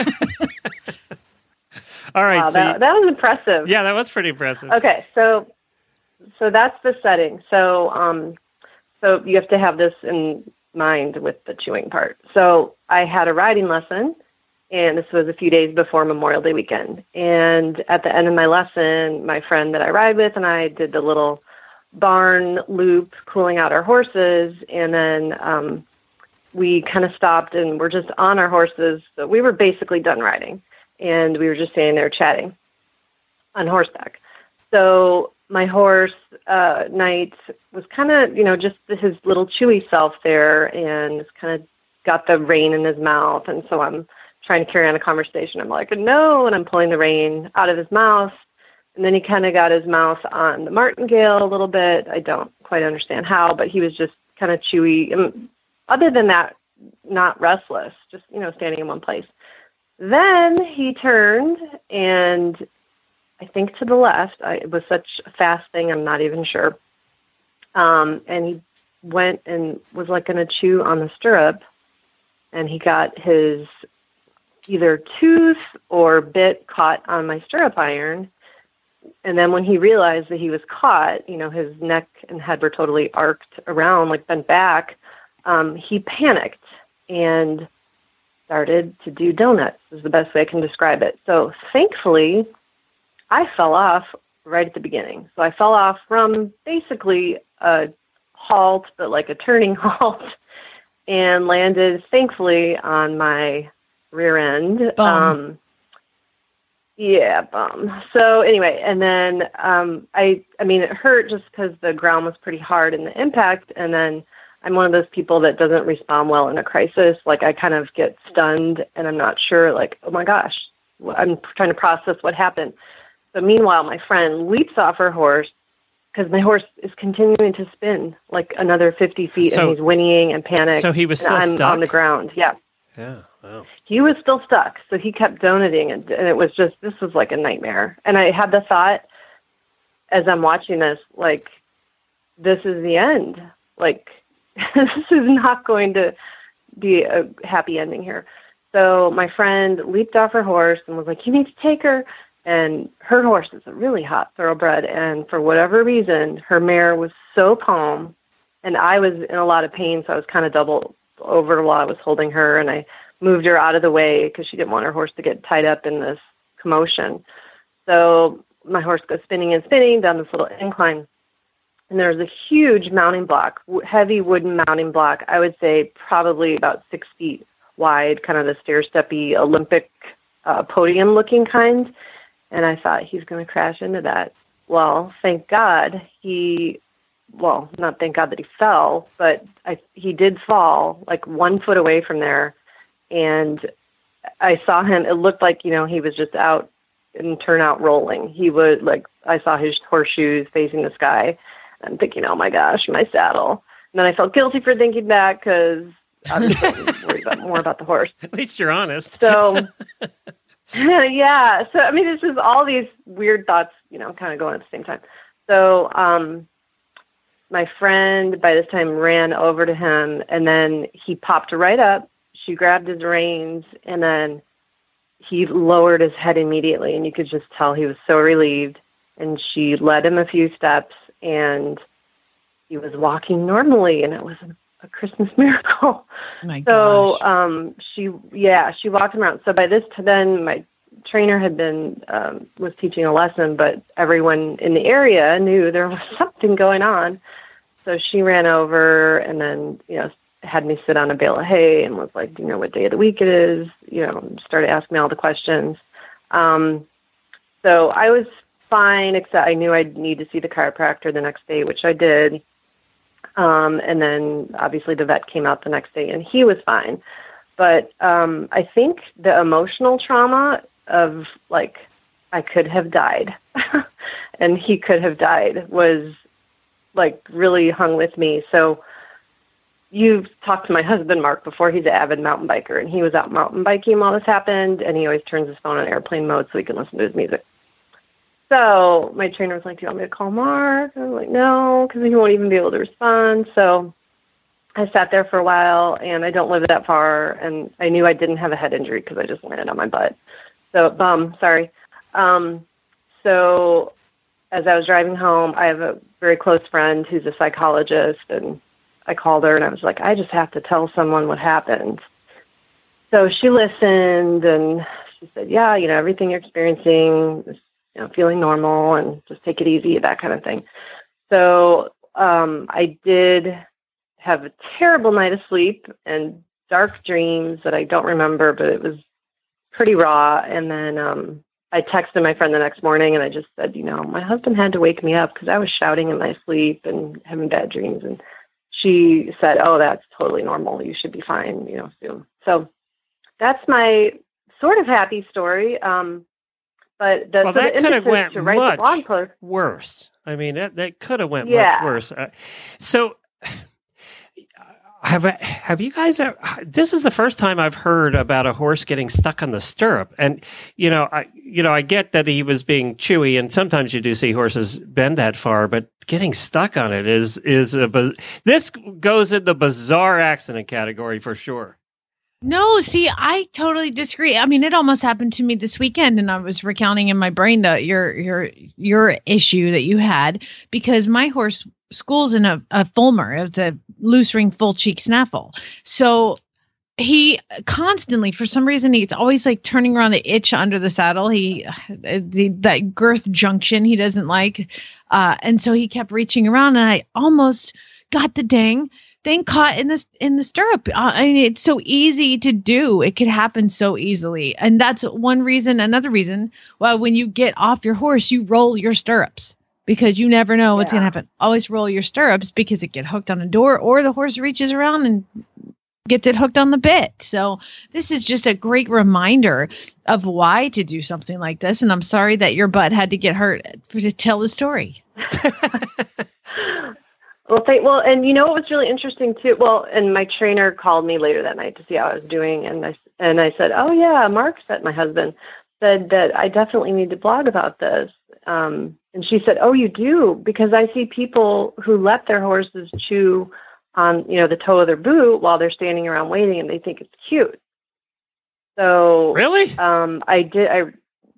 All right. Wow, So that was impressive. yeah, that was pretty impressive. Okay, so that's the setting. So so you have to have this in mind with the chewing part. So I had a riding lesson, and this was a few days before Memorial Day weekend. And at the end of my lesson, my friend that I ride with and I did the little barn loop, cooling out our horses, and then we kind of stopped and we're just on our horses. So we were basically done riding, and we were just standing there chatting on horseback. So my horse, Knight, was kind of, just his little chewy self there, and it's kind of got the rein in his mouth. And so I'm trying to carry on a conversation. I'm like, no, and I'm pulling the rein out of his mouth. And then he kind of got his mouth on the martingale a little bit. I don't quite understand how, but he was just kind of chewy. And other than that, not restless, just, standing in one place. Then he turned, and I think to the left. It was such a fast thing, I'm not even sure. And he went and was like going to chew on the stirrup, and he got his either tooth or bit caught on my stirrup iron. And then when he realized that he was caught, his neck and head were totally arced around, like bent back, he panicked and started to do donuts, is the best way I can describe it. So thankfully, I fell off right at the beginning. So I fell off from basically a halt, but like a turning halt, and landed thankfully on my rear end. Bum. Bum. So anyway, and then I mean, it hurt just because the ground was pretty hard in the impact. And then I'm one of those people that doesn't respond well in a crisis. Like I kind of get stunned and I'm not sure, like, oh my gosh, I'm trying to process what happened. So meanwhile, my friend leaps off her horse because my horse is continuing to spin like another 50 feet, and he's whinnying and panicked. So he was still I'm stuck? on the ground. Yeah. Yeah. Wow. He was still stuck. So he kept donating, and it was just, this was like a nightmare. And I had the thought as I'm watching this, like, this is the end. Like, this is not going to be a happy ending here. So my friend leaped off her horse and was like, you need to take her. And her horse is a really hot thoroughbred. And for whatever reason, her mare was so calm. And I was in a lot of pain, so I was kind of doubled over while I was holding her. And I moved her out of the way because she didn't want her horse to get tied up in this commotion. So my horse goes spinning and spinning down this little incline. And there's a huge mounting block, heavy wooden mounting block, I would say probably about 6 feet wide, kind of the stair-steppy Olympic podium-looking kind. And I thought, he's going to crash into that. Well, thank God not thank God that he fell, but he did fall like 1 foot away from there. And I saw him, it looked like, he was just out in turnout rolling. He would, like, I saw his horseshoes facing the sky. I'm thinking, oh my gosh, my saddle. And then I felt guilty for thinking that because obviously I was worried more about the horse. At least you're honest. So, yeah. So, I mean, it's just all these weird thoughts, kind of going at the same time. So, my friend by this time ran over to him, and then he popped right up. She grabbed his reins, and then he lowered his head immediately, and you could just tell he was so relieved. And she led him a few steps, and he was walking normally, and it was a Christmas miracle. My so gosh. she walked him around. So by this then my trainer had been was teaching a lesson, but everyone in the area knew there was something going on. So she ran over and then, had me sit on a bale of hay and was like, do you know what day of the week it is? Started asking me all the questions. So I was fine, except I knew I'd need to see the chiropractor the next day, which I did. And then obviously the vet came out the next day and he was fine. But I think the emotional trauma of like, I could have died and he could have died was like really hung with me. So you've talked to my husband, Mark, before. He's an avid mountain biker, and he was out mountain biking while this happened, and he always turns his phone on airplane mode so he can listen to his music. So my trainer was like, do you want me to call Mark? And I was like, no, because he won't even be able to respond. So I sat there for a while, and I don't live that far, and I knew I didn't have a head injury because I just landed on my butt. So, sorry. So as I was driving home, I have a very close friend who's a psychologist, and I called her and I was like, I just have to tell someone what happened. So she listened and she said, yeah, everything you're experiencing is, feeling normal and just take it easy, that kind of thing. So I did have a terrible night of sleep and dark dreams that I don't remember, but it was pretty raw. And then I texted my friend the next morning and I just said, my husband had to wake me up because I was shouting in my sleep and having bad dreams. And she said, oh, that's totally normal. You should be fine, soon. So that's my sort of happy story. But that could have went much worse. I mean, that could have went much worse. So have you guys ever, this is the first time I've heard about a horse getting stuck on the stirrup. And, I get that he was being chewy, and sometimes you do see horses bend that far, but getting stuck on it this goes in the bizarre accident category for sure. No, see, I totally disagree. I mean, it almost happened to me this weekend, and I was recounting in my brain your issue that you had, because my horse schools in a Fulmer. It's a loose ring full cheek snaffle. So he constantly, for some reason, he's always like turning around the itch under the saddle. That girth junction he doesn't like. And so he kept reaching around, and I almost got the dang thing caught in the stirrup. I mean, it's so easy to do. It could happen so easily. And that's one reason. Another reason, well, when you get off your horse, you roll your stirrups, because you never know what's going to happen. Always roll your stirrups, because it get hooked on a door, or the horse reaches around and gets it hooked on the bit. So this is just a great reminder of why to do something like this. And I'm sorry that your butt had to get hurt to tell the story. Well, and what was really interesting too? Well, and my trainer called me later that night to see how I was doing. And I said, oh yeah, Mark said, my husband said that I definitely need to blog about this. And she said, oh, you do? Because I see people who let their horses chew on, the toe of their boot while they're standing around waiting, and they think it's cute. So really, I've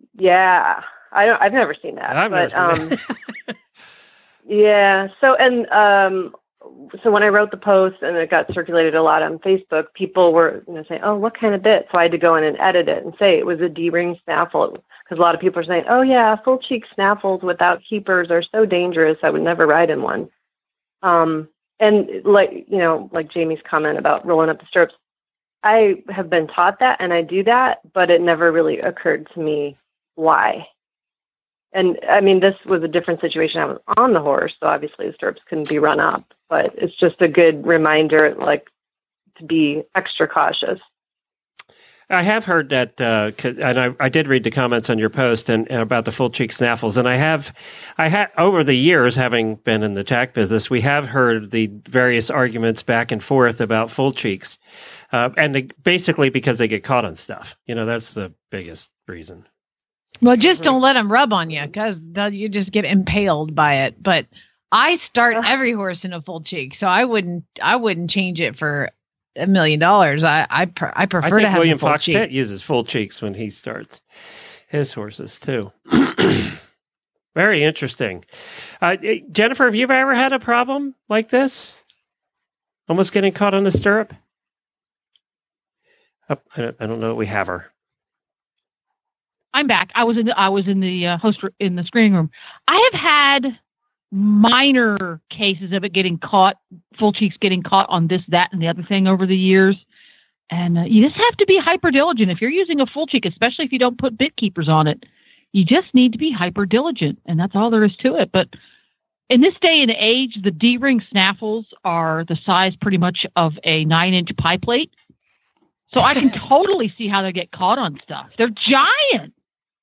never seen that. Never seen that. Yeah. So, so when I wrote the post and it got circulated a lot on Facebook, people were saying, oh, what kind of bit? So I had to go in and edit it and say it was a D-ring snaffle, because a lot of people are saying, oh yeah, full cheek snaffles without keepers are so dangerous, I would never ride in one. And like Jamie's comment about rolling up the stirrups, I have been taught that and I do that, but it never really occurred to me why. And I mean, this was a different situation. I was on the horse, so obviously the stirrups couldn't be run up, but it's just a good reminder, like, to be extra cautious. I have heard that, and I did read the comments on your post and about the full cheek snaffles. And I have over the years, having been in the tack business, we have heard the various arguments back and forth about full cheeks. Basically because they get caught on stuff. That's the biggest reason. Well, just don't let them rub on you, because you just get impaled by it. But I start every horse in a full cheek, so I wouldn't change it for $1 million. I prefer to have William a full Fox cheek. Pitt uses full cheeks when he starts his horses too. Very interesting. Jennifer, have you ever had a problem like this? Almost getting caught on the stirrup? Oh, I don't know that we have her. I'm back. I was in the screening room. I have had minor cases of it getting caught, full cheeks getting caught on this, that, and the other thing over the years. And you just have to be hyper diligent. If you're using a full cheek, especially if you don't put bit keepers on it, you just need to be hyper diligent. And that's all there is to it. But in this day and age, the D-ring snaffles are the size pretty much of a 9-inch pie plate. So I can totally see how they get caught on stuff. They're giant.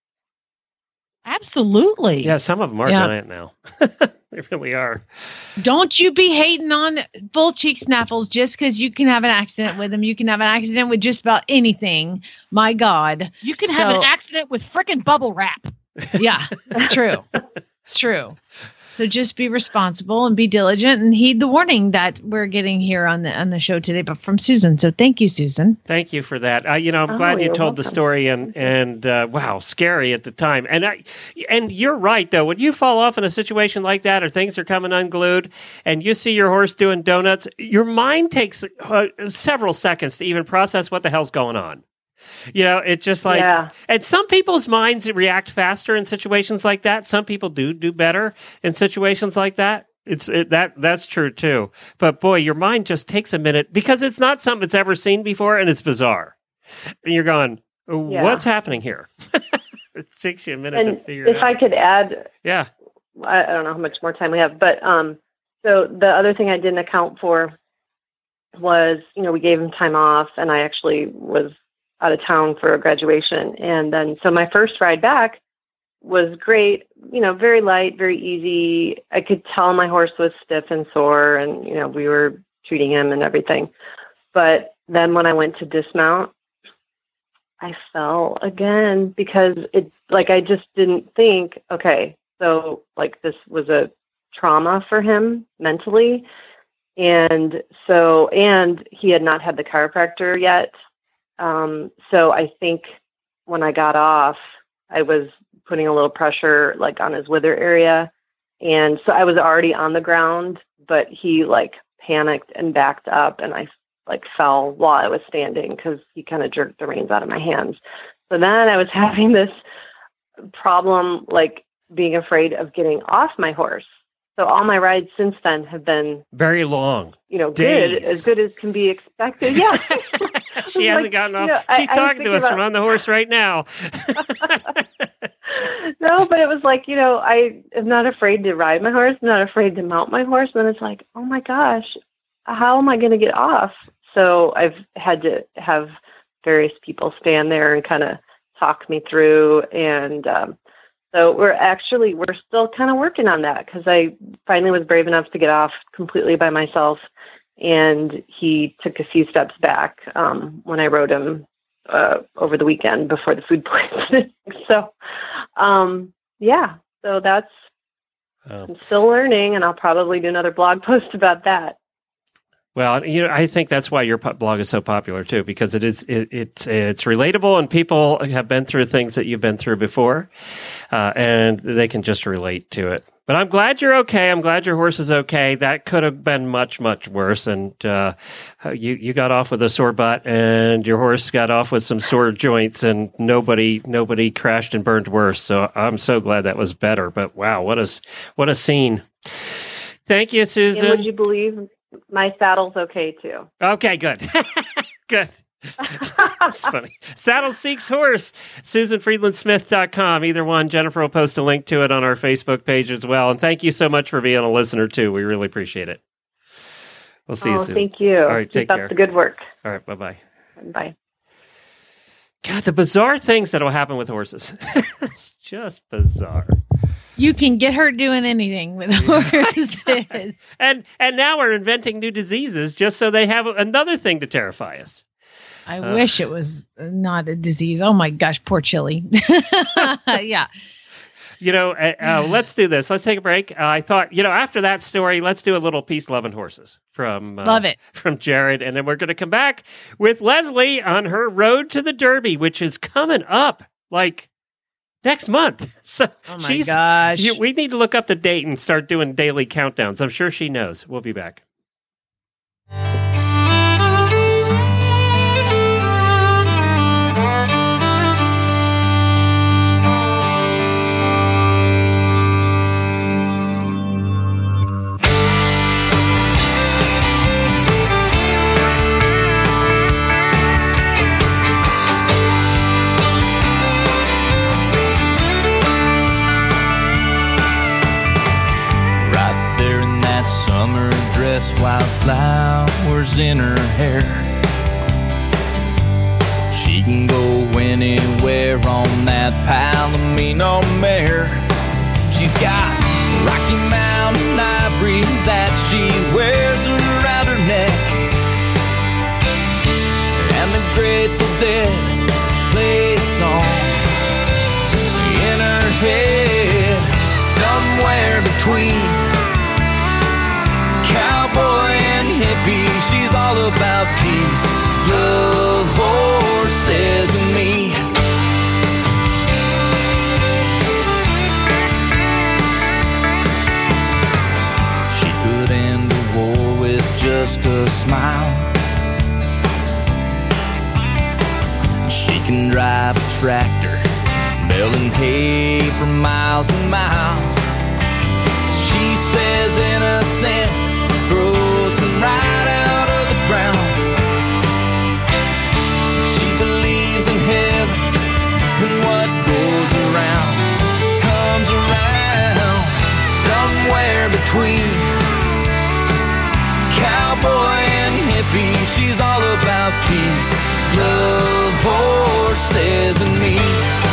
Absolutely. Yeah, some of them are giant now. They really are. Don't you be hating on full cheek snaffles just because you can have an accident with them. You can have an accident with just about anything. My God. You can have an accident with frickin' bubble wrap. Yeah, it's true. It's true. So just be responsible and be diligent and heed the warning that we're getting here on the show today, but from Susan. So thank you, Susan. Thank you for that. I'm glad you told the story and wow, scary at the time. And you're right though. When you fall off in a situation like that, or things are coming unglued, and you see your horse doing donuts, your mind takes several seconds to even process what the hell's going on. It's just like, and some people's minds react faster in situations like that. Some people do better in situations like that. That's true too. But boy, your mind just takes a minute because it's not something it's ever seen before and it's bizarre. And you're going, what's happening here? It takes you a minute to figure it out. If I could add, I don't know how much more time we have, but so the other thing I didn't account for was, we gave him time off, and I actually was out of town for a graduation. And then, so my first ride back was great, very light, very easy. I could tell my horse was stiff and sore, and, we were treating him and everything. But then when I went to dismount, I fell again because I just didn't think, okay, so this was a trauma for him mentally. And he had not had the chiropractor yet. So I think when I got off, I was putting a little pressure on his wither area. And so I was already on the ground, but he panicked and backed up, and I fell while I was standing because he kind of jerked the reins out of my hands. So then I was having this problem, being afraid of getting off my horse. So all my rides since then have been very long, good, as good as can be expected. Yeah. She hasn't gotten off. She's talking to us from on the horse right now. No, but it was I am not afraid to ride my horse, not afraid to mount my horse. And then it's oh my gosh, how am I going to get off? So I've had to have various people stand there and kind of talk me through. And so we're still kind of working on that, because I finally was brave enough to get off completely by myself. And he took a few steps back when I rode him over the weekend before the food poisoning. So, so that's, I'm still learning, and I'll probably do another blog post about that. Well, I think that's why your blog is so popular too, because it's relatable, and people have been through things that you've been through before, and they can just relate to it. But I'm glad you're okay. I'm glad your horse is okay. That could have been much, much worse. And you got off with a sore butt, and your horse got off with some sore joints, and nobody crashed and burned worse. So I'm so glad that was better. But wow, what a scene. Thank you, Susan. And would you believe my saddle's okay too? Okay, good. Good. That's funny. Saddle Seeks Horse, SusanFriedlandSmith.com. Either one. Jennifer will post a link to it on our Facebook page as well. And thank you so much for being a listener too. We really appreciate it. We'll see you soon. Thank you. All right, take care. Keep up the good work. All right, bye-bye. Bye. God, the bizarre things that'll happen with horses. It's just bizarre. You can get her doing anything with horses. And now we're inventing new diseases just so they have another thing to terrify us. I wish it was not a disease. Oh my gosh, poor Chili. Yeah. Let's do this. Let's take a break. I thought, after that story, let's do a little Peace, Love, and Horses from Love it. From Jared. And then we're going to come back with Leslie on her road to the Derby, which is coming up next month. So oh my gosh. We need to look up the date and start doing daily countdowns. I'm sure she knows. We'll be back. wildflowers in her hair. She can go anywhere on that Palomino mare. She's got Rocky Mountain ivory that she wears around her neck, and the Grateful Dead play a song in her head. Somewhere between cowboy and hippie, she's all about peace, love, horses, and me. She could end a war with just a smile. She can drive a tractor, baling hay for miles and miles. She says innocence grows right out of the ground. She believes in heaven, and what goes around comes around. Somewhere between cowboy and hippie, she's all about peace, love, horses, and me.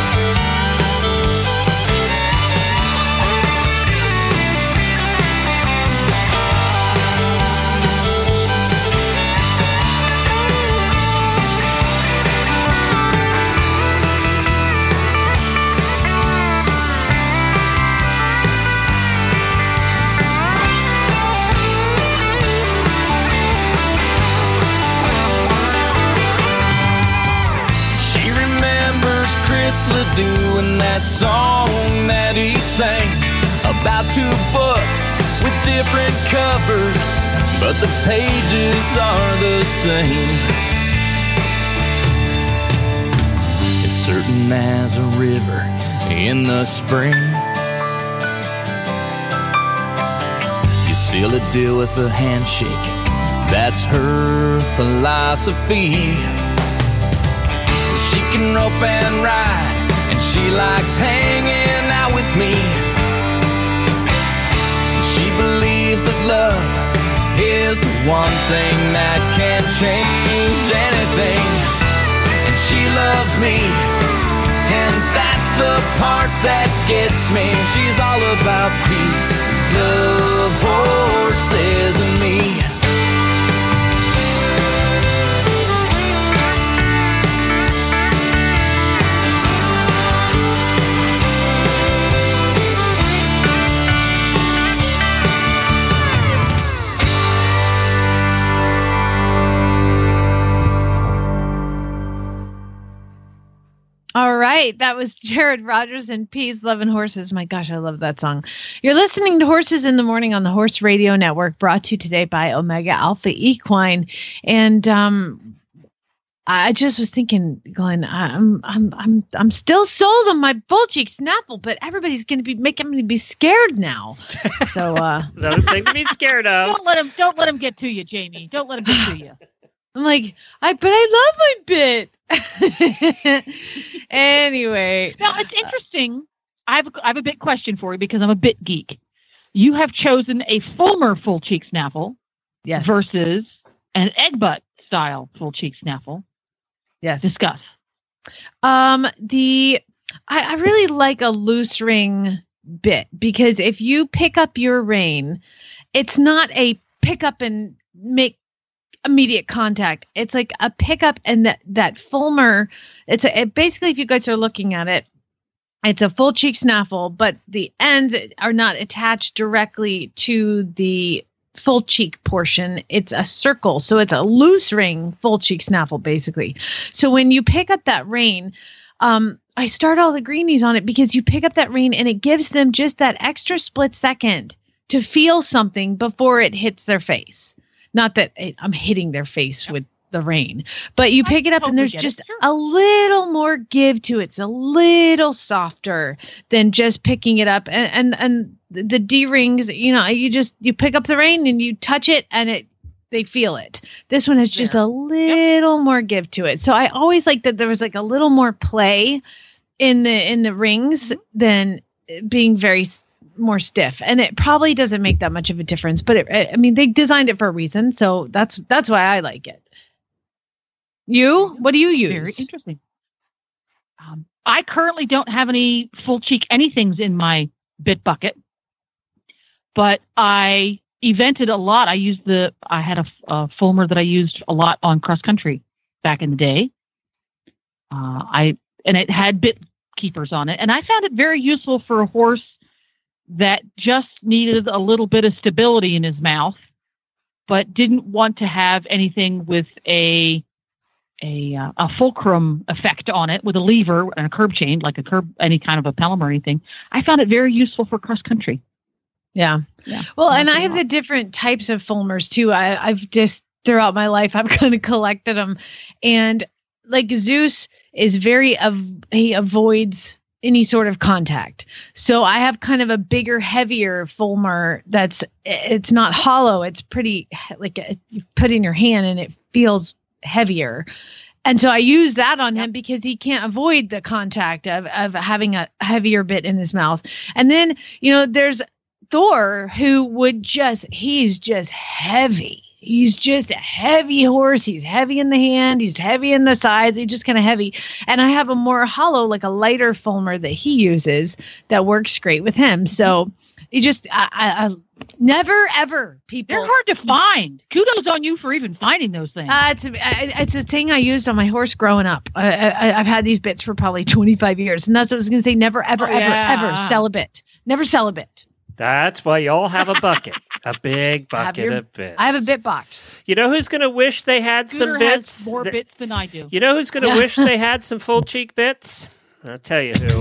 Ledoux and that song that he sang about two books with different covers, but the pages are the same. As certain as a river in the spring, you seal a deal with a handshake, that's her philosophy. She can rope and ride, and she likes hanging out with me. She believes that love is the one thing that can change anything. And she loves me, and that's the part that gets me. She's all about peace, love, horses, and me. All right. That was Jared Rogers and Peace, Love and Horses. My gosh, I love that song. You're listening to Horses in the Morning on the Horse Radio Network, brought to you today by Omega Alpha Equine. And I just was thinking, Glenn, I'm still sold on my bull cheek Snapple, but everybody's going to be making me be scared now. So another thing to be scared of. Don't let him get to you, Jamie. Don't let him get to you. I'm like, but I love my bit. Anyway. Now, it's interesting. I have a bit question for you because I'm a bit geek. You have chosen a Fulmer full cheek snaffle versus an egg butt style full cheek snaffle. Yes. Discuss. I really like a loose ring bit because if you pick up your rein, it's not a pick up and make immediate contact. It's like a pickup, and that Fulmer, basically, if you guys are looking at it, it's a full cheek snaffle, but the ends are not attached directly to the full cheek portion. It's a circle, so it's a loose ring full cheek snaffle basically. So when you pick up that rein, I start all the greenies on it because you pick up that rein and it gives them just that extra split second to feel something before it hits their face. Not that I'm hitting their face with the rein, but you pick it up and there's just a little more give to it. It's a little softer than just picking it up. And the D-rings, you pick up the rein and you touch it and they feel it. This one has just a little more give to it. So I always like that there was like a little more play in the rings than being very more stiff, and it probably doesn't make that much of a difference. But they designed it for a reason, so that's why I like it. What do you use? Very interesting. I currently don't have any full cheek anythings in my bit bucket, but I evented a lot. I had a Fulmer that I used a lot on cross country back in the day. And it had bit keepers on it, and I found it very useful for a horse that just needed a little bit of stability in his mouth, but didn't want to have anything with a fulcrum effect on it with a lever and a curb chain, like any kind of a pelham or anything. I found it very useful for cross country. Yeah. Well, and I have the different types of Fulmers too. I've just throughout my life, I've kind of collected them, and like Zeus is he avoids any sort of contact. So I have kind of a bigger, heavier Fulmer it's not hollow. It's pretty like you put in your hand and it feels heavier. And so I use that on him because he can't avoid the contact of having a heavier bit in his mouth. And then, there's Thor who he's just heavy. He's just a heavy horse. He's heavy in the hand. He's heavy in the sides. He's just kind of heavy. And I have a more hollow, like a lighter Fulmer that he uses that works great with him. So you just, I never, ever people. They're hard to find. Kudos on you for even finding those things. It's a thing I used on my horse growing up. I've had these bits for probably 25 years. And that's what I was going to say. Never, ever, ever sell a bit. Never sell a bit. That's why you all have a bucket, a big bucket of bits. I have a bit box. You know who's going to wish they had some bits? Has more bits than I do. You know who's going to wish they had some full cheek bits? I'll tell you who.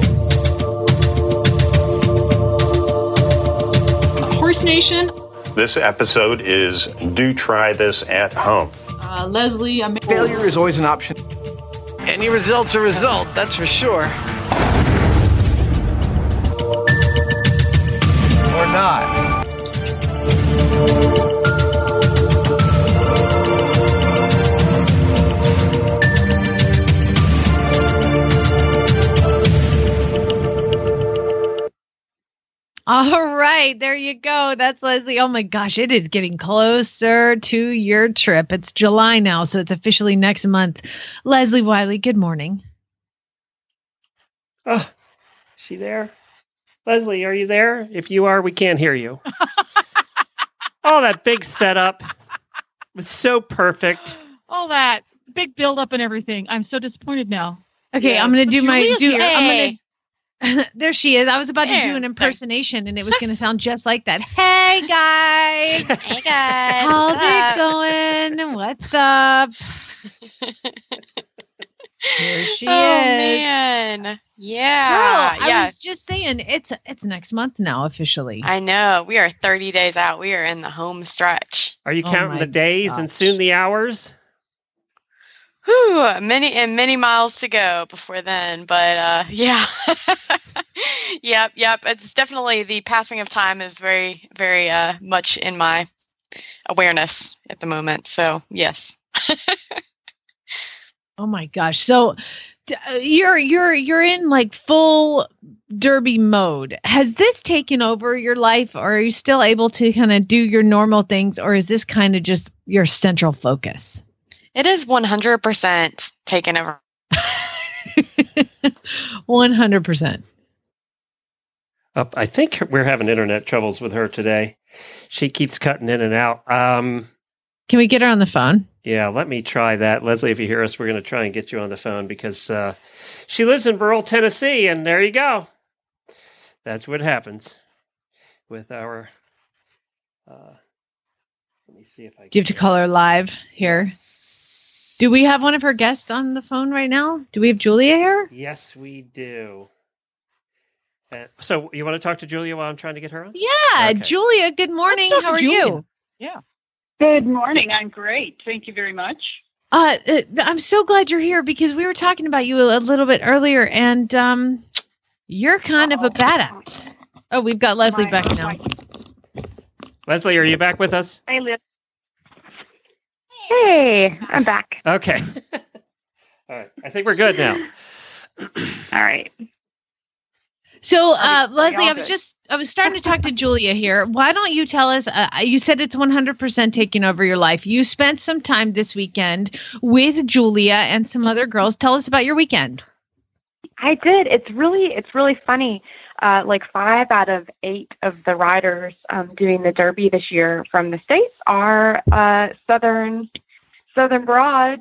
Horse Nation. This episode is Do Try This at Home. Leslie, failure is always an option. Any result's a result, that's for sure. Or not. All right, there you go. That's Leslie. Oh my gosh, it is getting closer to your trip. It's July now, so it's officially next month. Leslie Wiley, good morning. Oh, is she there? Leslie, are you there? If you are, we can't hear you. Oh, that big setup was so perfect. All that big build-up and everything. I'm so disappointed now. Okay, yes. I'm going to do my... Hey. There she is. I was about to do an impersonation, and it was going to sound just like that. Hey, guys. Hey, guys. How's it going? What's up? Here she is. Man. Yeah. Girl, I was just saying, it's next month now, officially. I know. We are 30 days out. We are in the home stretch. Are you counting the days and soon the hours? Whew, many miles to go before then. But yeah. Yep. It's definitely the passing of time is very, very much in my awareness at the moment. So, yes. Oh my gosh. So you're in like full derby mode. Has this taken over your life, or are you still able to kind of do your normal things, or is this kind of just your central focus? It is 100% taken over. 100%. I think we're having internet troubles with her today. She keeps cutting in and out. Can we get her on the phone? Yeah, let me try that. Leslie, if you hear us, we're going to try and get you on the phone because she lives in rural Tennessee, and there you go. That's what happens with our... let me see if I can... Do you have to call her live here? Yes. Do we have one of her guests on the phone right now? Do we have Julia here? Yes, we do. So you want to talk to Julia while I'm trying to get her on? Yeah, okay. Julia, good morning. How are you? Yeah. Good morning. I'm great. Thank you very much. I'm so glad you're here because we were talking about you a little bit earlier, and you're kind of a badass. Oh, we've got Leslie back now. Leslie, are you back with us? Hey, Liz. Hey, I'm back. Okay. All right. I think we're good now. All right. So, Leslie, I was starting to talk to Julia here. Why don't you tell us, you said it's 100% taking over your life. You spent some time this weekend with Julia and some other girls. Tell us about your weekend. I did. It's really funny. Like 5 out of 8 of the riders doing the Derby this year from the States are Southern broads.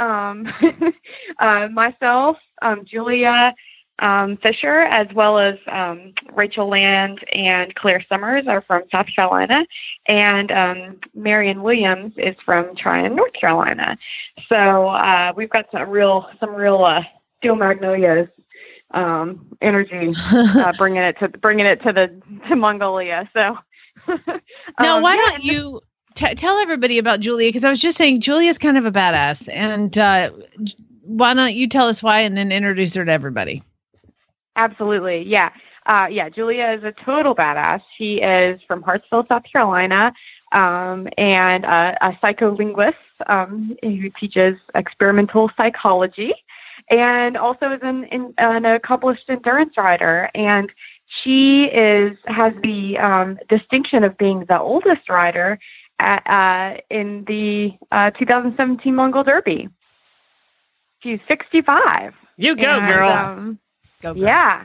Myself, Julia Fisher, as well as Rachel Land and Claire Summers are from South Carolina, and Marion Williams is from Tryon, North Carolina. So we've got some real Steel Magnolias energy, bringing it to Mongolia. So now, why don't you tell everybody about Julia? Because I was just saying Julia's kind of a badass, and why don't you tell us why, and then introduce her to everybody? Absolutely. Yeah. Julia is a total badass. She is from Hartsville, South Carolina, and a psycholinguist who teaches experimental psychology, and also is an accomplished endurance rider. And she has the distinction of being the oldest rider in the 2017 Mongol Derby. She's 65. You go, girl. Yeah.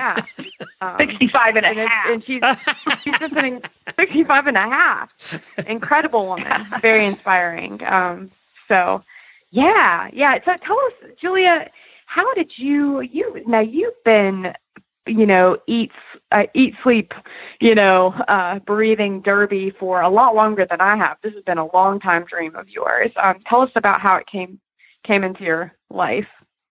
65 and a half. And she's just 65 and a half. Incredible woman. Very inspiring. So tell us, Julia, how did now you've been, eat, sleep, breathing Derby for a lot longer than I have. This has been a long time dream of yours. Tell us about how it came into your life.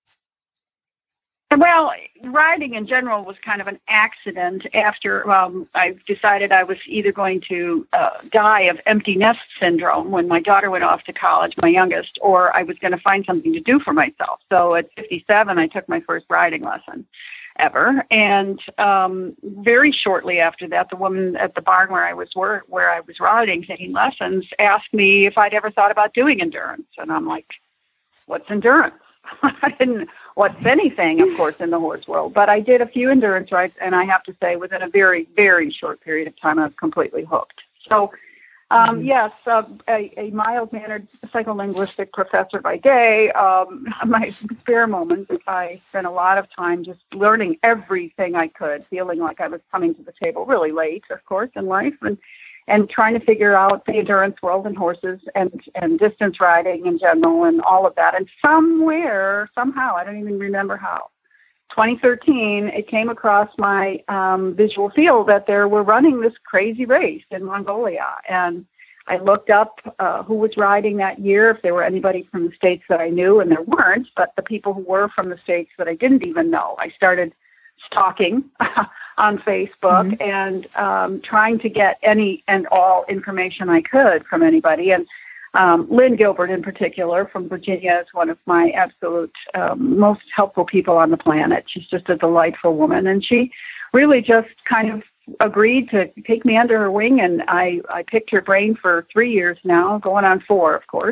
Well, riding in general was kind of an accident after I decided I was either going to die of empty nest syndrome when my daughter went off to college, my youngest, or I was going to find something to do for myself. So at 57, I took my first riding lesson ever. And very shortly after that, the woman at the barn where I was riding, taking lessons, asked me if I'd ever thought about doing endurance. And I'm like, what's endurance? I didn't what's anything, of course, in the horse world. But I did a few endurance rides, and I have to say, within a very, very short period of time, I was completely hooked. So, yes, a mild-mannered psycholinguistic professor by day. My spare moments, I spent a lot of time just learning everything I could, feeling like I was coming to the table really late, of course, in life, and trying to figure out the endurance world and horses and distance riding in general and all of that. And somehow, I don't even remember how, 2013, it came across my visual field that they were running this crazy race in Mongolia. And I looked up who was riding that year, if there were anybody from the states that I knew, and there weren't, but the people who were from the states that I didn't even know, I started stalking on Facebook and trying to get any and all information I could from anybody. And Lynn Gilbert in particular from Virginia is one of my absolute most helpful people on the planet. She's just a delightful woman. And she really just kind of agreed to take me under her wing. And I picked her brain for 3 years now, going on 4, of course.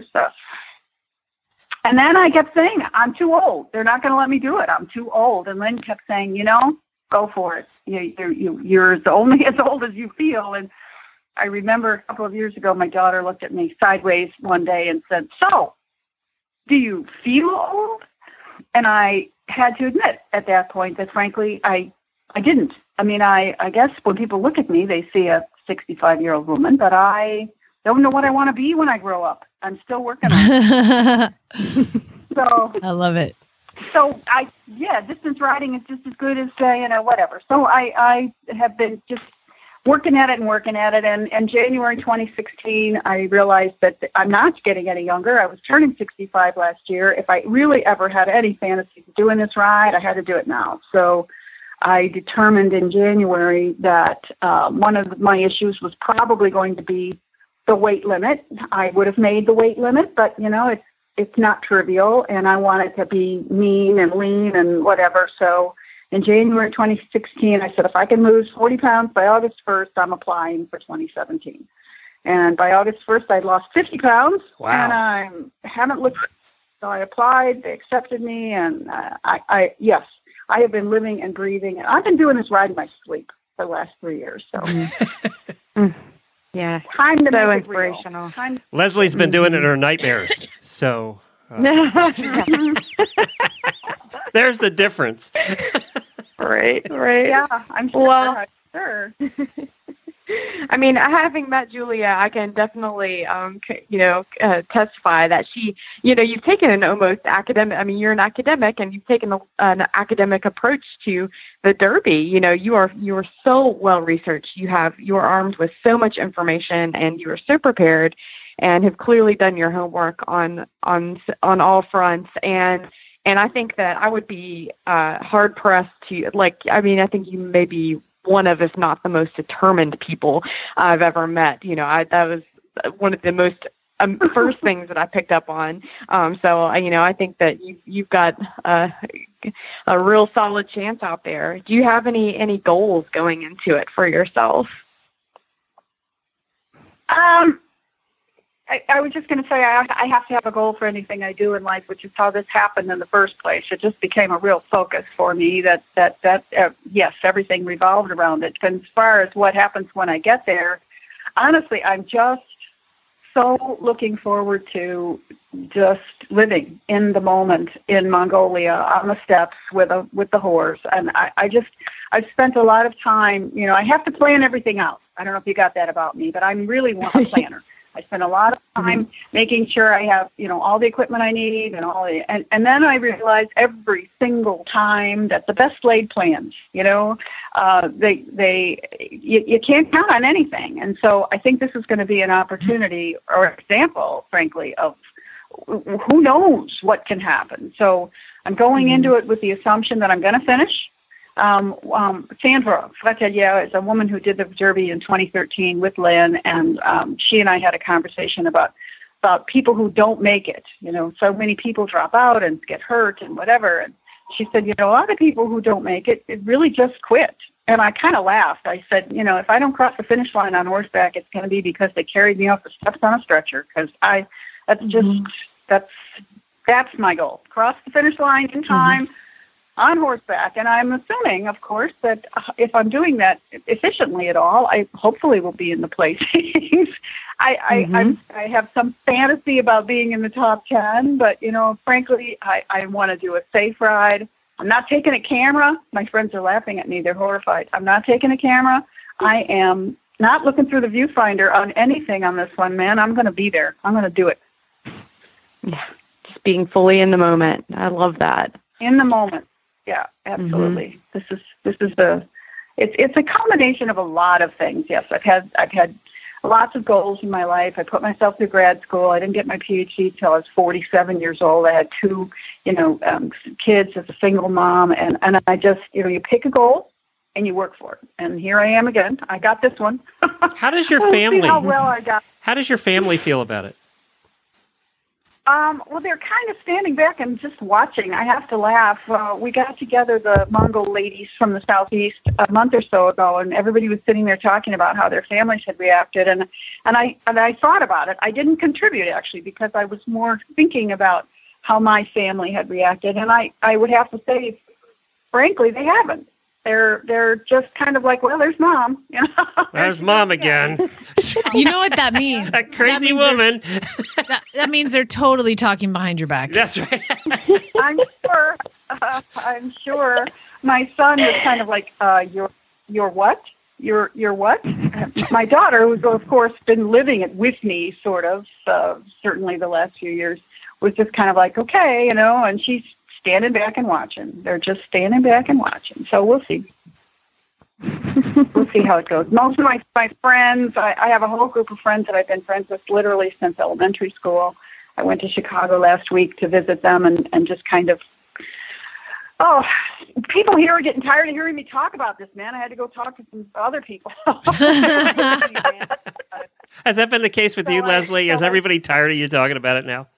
And then I kept saying, I'm too old. They're not going to let me do it. I'm too old. And Lynn kept saying, go for it. You're only as old as you feel. And I remember a couple of years ago, my daughter looked at me sideways one day and said, "So, do you feel old?" And I had to admit at that point that, frankly, I didn't. I mean, I guess when people look at me, they see a 65-year-old woman, but I don't know what I want to be when I grow up. I'm still working on it. So I love it. So distance riding is just as good as whatever. So I have been just working at it. And January 2016, I realized that I'm not getting any younger. I was turning 65 last year. If I really ever had any fantasy of doing this ride, I had to do it now. So I determined in January that one of my issues was probably going to be the weight limit. I would have made the weight limit, but it's not trivial, and I want it to be mean and lean and whatever. So in January 2016, I said, if I can lose 40 pounds by August 1st, I'm applying for 2017. And by August 1st, I'd lost 50 pounds. Wow. And I haven't looked. So I applied, they accepted me, and I have been living and breathing, and I've been doing this ride in my sleep for the last 3 years. So, yeah, time to so make it inspirational. real. Leslie's been doing it in her nightmares. So there's the difference. Right. Yeah, I'm sure. Well, sure. I mean, having met Julia, I can definitely, testify that she, you've taken an almost academic. I mean, you're an academic, and you've taken an academic approach to the Derby. You are so well researched. You're armed with so much information, and you are so prepared, and have clearly done your homework on all fronts. And I think that I would be hard pressed to I think you may be one of, if not the most determined people I've ever met. That was one of the most first things that I picked up on. So I think that you've got a real solid chance out there. Do you have any goals going into it for yourself? I was just going to say I have to have a goal for anything I do in life, which is how this happened in the first place. It just became a real focus for me that yes, everything revolved around it. And as far as what happens when I get there, honestly, I'm just so looking forward to just living in the moment in Mongolia on the steppes with the horse. And I've spent a lot of time, I have to plan everything out. I don't know if you got that about me, but I'm really a planner. I spend a lot of time making sure I have, all the equipment I need and then I realize every single time that the best laid plans, you can't count on anything. And so I think this is going to be an opportunity or example, frankly, of who knows what can happen. So I'm going into it with the assumption that I'm going to finish. Sandra Fratellier is a woman who did the Derby in 2013 with Lynn, and she and I had a conversation about people who don't make it. So many people drop out and get hurt and whatever. And she said, a lot of people who don't make it really just quit. And I kind of laughed. I said, if I don't cross the finish line on horseback, it's going to be because they carried me off the steps on a stretcher. Because that's my goal. Cross the finish line in time. On horseback, and I'm assuming, of course, that if I'm doing that efficiently at all, I hopefully will be in the placings. I have some fantasy about being in the top 10, but frankly, I want to do a safe ride. I'm not taking a camera. My friends are laughing at me; they're horrified. I'm not taking a camera. I am not looking through the viewfinder on anything on this one, man. I'm going to be there. I'm going to do it. Yeah, just being fully in the moment. I love that. In the moment. Yeah, absolutely. This is it's a combination of a lot of things. Yes, I've had lots of goals in my life. I put myself through grad school. I didn't get my PhD till I was 47 years old. I had two, kids as a single mom, and I just, you pick a goal and you work for it. And here I am again. I got this one. How does your family? See how well I got. How does your family feel about it? Well, they're kind of standing back and just watching. I have to laugh. We got together, the Mongol ladies from the Southeast, a month or so ago, and everybody was sitting there talking about how their families had reacted. And I thought about it. I didn't contribute, actually, because I was more thinking about how my family had reacted. And I would have to say, frankly, they haven't. They're just kind of like, well, there's mom. There's mom again. You know what that means? That crazy woman. That means they're totally talking behind your back. That's right. I'm sure. I'm sure. My son was kind of like, you're what? You're what? My daughter, who's of course been living it with me, sort of, certainly the last few years, was just kind of like, okay, and she's standing back and watching. They're just standing back and watching. So we'll see. We'll see how it goes. Most of my friends, I have a whole group of friends that I've been friends with literally since elementary school. I went to Chicago last week to visit them and just kind of, people here are getting tired of hearing me talk about this, man. I had to go talk to some other people. Has that been the case with you, Leslie? Is everybody tired of you talking about it now?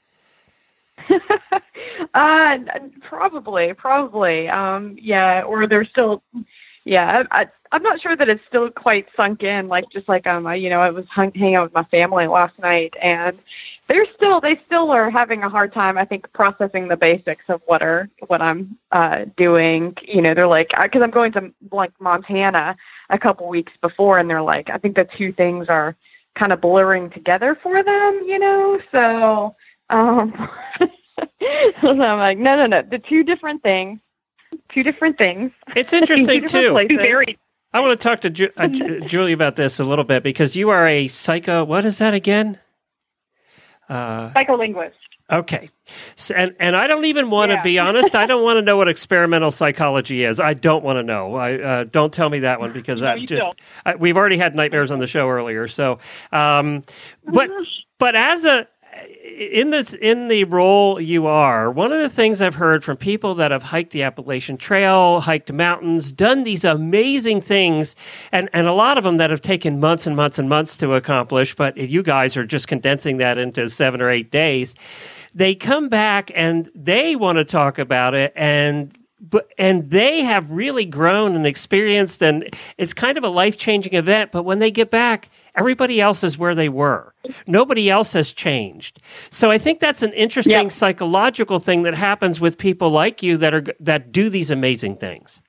Probably. Yeah, or they're still, yeah, I'm not sure that it's still quite sunk in. I was hanging out with my family last night, and they still are having a hard time, I think, processing the basics of what I'm doing. You know, they're like, because I'm going to like Montana a couple weeks before, and they're like, I think the two things are kind of blurring together for them, you know. So, so I'm like, no, the two different things. It's interesting too. I want to talk to Julie about this a little bit, because you are a what is that again? Psycholinguist. Okay. So, and I don't even want to be honest. I don't want to know what experimental psychology is. I don't want to know. Don't tell me that one, because we've already had nightmares on the show earlier. So, but as in the role you are, one of the things I've heard from people that have hiked the Appalachian Trail, hiked mountains, done these amazing things, and a lot of them that have taken months and months and months to accomplish, but you guys are just condensing that into 7 or 8 days. They come back and they want to talk about it, and they have really grown and experienced, and it's kind of a life-changing event. But when they get back, everybody else is where they were. Nobody else has changed. So I think that's an interesting psychological thing that happens with people like you that do these amazing things.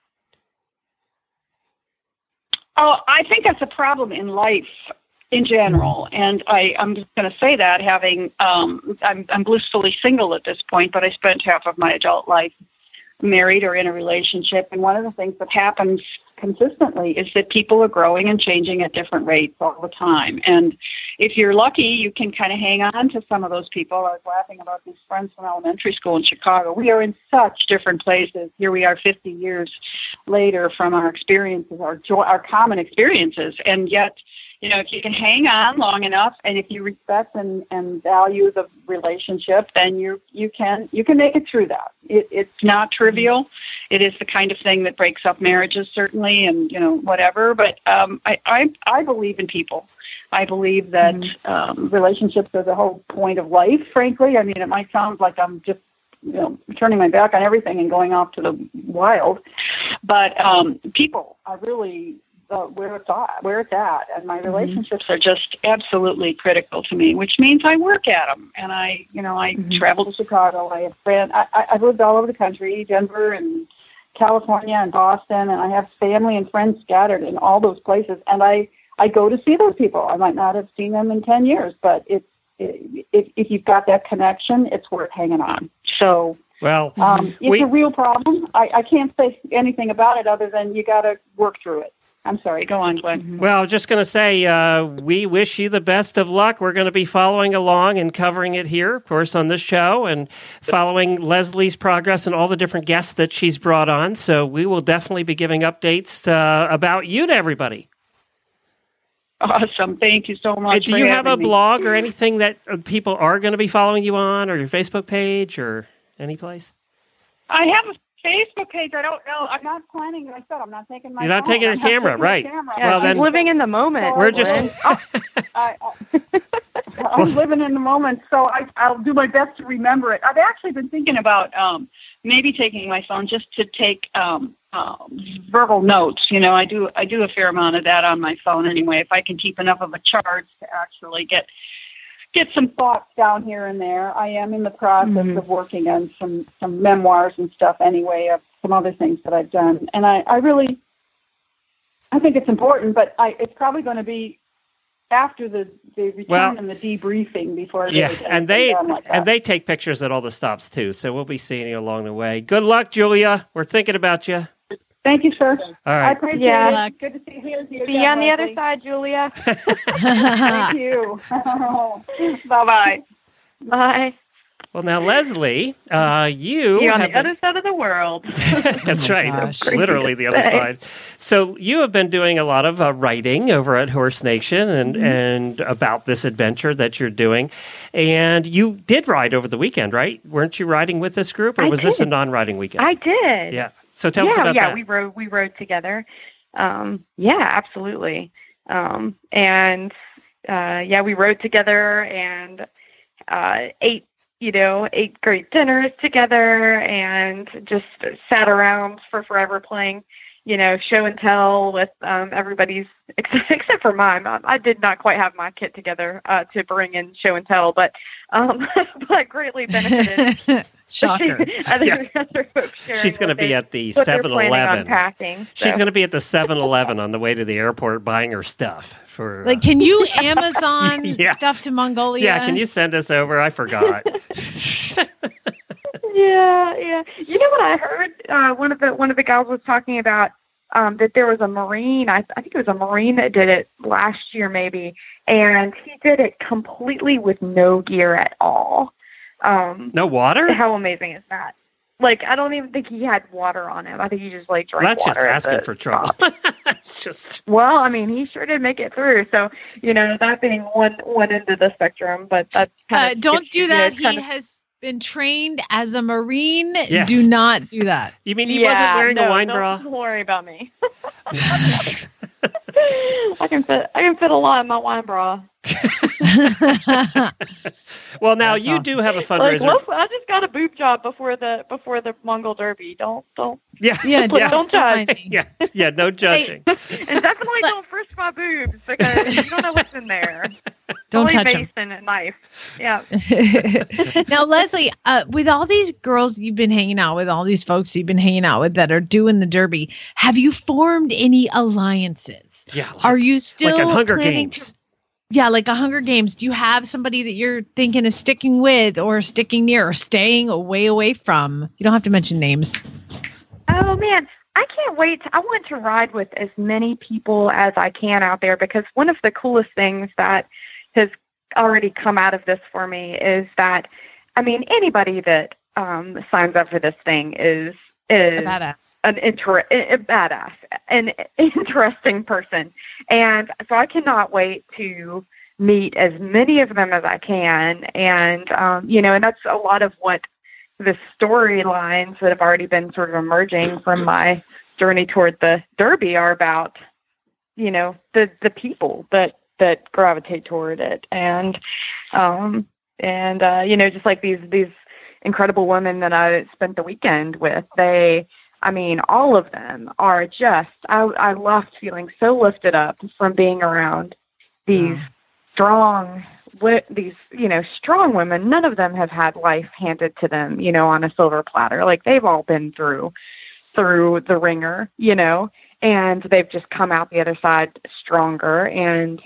Oh, I think that's a problem in life in general, and I'm just going to say that having I'm blissfully single at this point, but I spent half of my adult life married or in a relationship, and one of the things that happens consistently is that people are growing and changing at different rates all the time. And if you're lucky, you can kind of hang on to some of those people. I was laughing about these friends from elementary school in Chicago. We are in such different places. Here we are 50 years later from our experiences, our common experiences, and yet, you know, if you can hang on long enough, and if you respect and value the relationship, then you can make it through that. It's not trivial. It is the kind of thing that breaks up marriages, certainly, and, you know, whatever. But I believe in people. I believe that relationships are the whole point of life. Frankly, I mean, it might sound like I'm just, you know, turning my back on everything and going off to the wild, but people are really where it's at, and my relationships are just absolutely critical to me, which means I work at them, and I travel to Chicago. I have friends. I've lived all over the country, Denver and California and Boston, and I have family and friends scattered in all those places, and I go to see those people. I might not have seen them in 10 years, but if you've got that connection, it's worth hanging on. So, well, it's a real problem. I can't say anything about it other than you got to work through it. I'm sorry. Go on, Glenn. Well, I was just going to say, we wish you the best of luck. We're going to be following along and covering it here, of course, on this show, and following Leslie's progress and all the different guests that she's brought on. So we will definitely be giving updates about you to everybody. Awesome. Thank you so much. Do you have a blog or anything that people are going to be following you on, or your Facebook page, or any place? I have a Facebook page. I don't know. I'm not planning. Like I said, I'm not taking my. You're not taking your camera, right? Yeah, well, then living in the moment. We're just. I'm living in the moment, so I'll do my best to remember it. I've actually been thinking about maybe taking my phone just to take verbal notes. You know, I do a fair amount of that on my phone anyway. If I can keep enough of a charge to actually get some thoughts down here and there. I am in the process of working on some memoirs and stuff anyway, of some other things that I've done. And I think it's important, but it's probably going to be after the return and the debriefing before and they take pictures at all the stops too, so we'll be seeing you along the way. Good luck, Julia. We're thinking about you. Thank you, sir. All right. I appreciate it. Good to see you. See you on the other side, Julia. Thank you. Bye-bye. Bye. Well, now, Leslie, you're on the other side of the world. That's right. Literally the other side. So you have been doing a lot of writing over at Horse Nation and about this adventure that you're doing. And you did ride over the weekend, right? Weren't you riding with this group, or was this a non-riding weekend? I did. Yeah. So tell us about that. Yeah, we rode together. Absolutely. We rode together and ate great dinners together and just sat around for forever playing show and tell with everybody's, except for mine. I did not quite have my kit together to bring in show and tell, but greatly benefited. Shocker. Other folks She's going to be at the what they're 7-Eleven. planning on packing, She's so. going to be at the 7-Eleven on the way to the airport buying her stuff. For Like, can you Amazon Yeah. stuff to Mongolia? Yeah, can you send us over? I forgot. Yeah. You know what I heard? One of the gals was talking about that there was a Marine. I think it was a Marine that did it last year, maybe, and he did it completely with no gear at all. No water? How amazing is that? Like, I don't even think he had water on him. I think he just drank Well, that's water. just asking at the for trouble. It's just. Well, I mean, he sure did make it through. So, that being one end of the spectrum, but that's kind of don't do that. He has been trained as a Marine. Yes. Do not do that. You mean he wasn't wearing a wine bra? Don't worry about me. I can fit a lot in my wine bra. Well, now you do have a fundraiser. I just got a boob job before the Mongol Derby. Don't. Yeah. Don't judge. Yeah. No judging. And definitely don't frisk my boobs because you don't know what's in there. Don't Only touch them. base and a knife. Yeah. Now, Leslie, with all these girls you've been hanging out with, all these folks you've been hanging out with that are doing the Derby, have you formed any alliances? Yeah. Are you still like at Hunger planning Games? Yeah, like a Hunger Games. Do you have somebody that you're thinking of sticking with or sticking near or staying away from? You don't have to mention names. Oh, man. I can't wait. I want to ride with as many people as I can out there because one of the coolest things that has already come out of this for me is that, I mean, anybody that signs up for this thing is A badass. a badass, an interesting person. And so I cannot wait to meet as many of them as I can. And, and that's a lot of what the storylines that have already been sort of emerging from my journey toward the Derby are about, the people that gravitate toward it. And just like these incredible women that I spent the weekend with, all of them are just, I left feeling so lifted up from being around these strong women. None of them have had life handed to them, on a silver platter. Like they've all been through the ringer, and they've just come out the other side stronger. And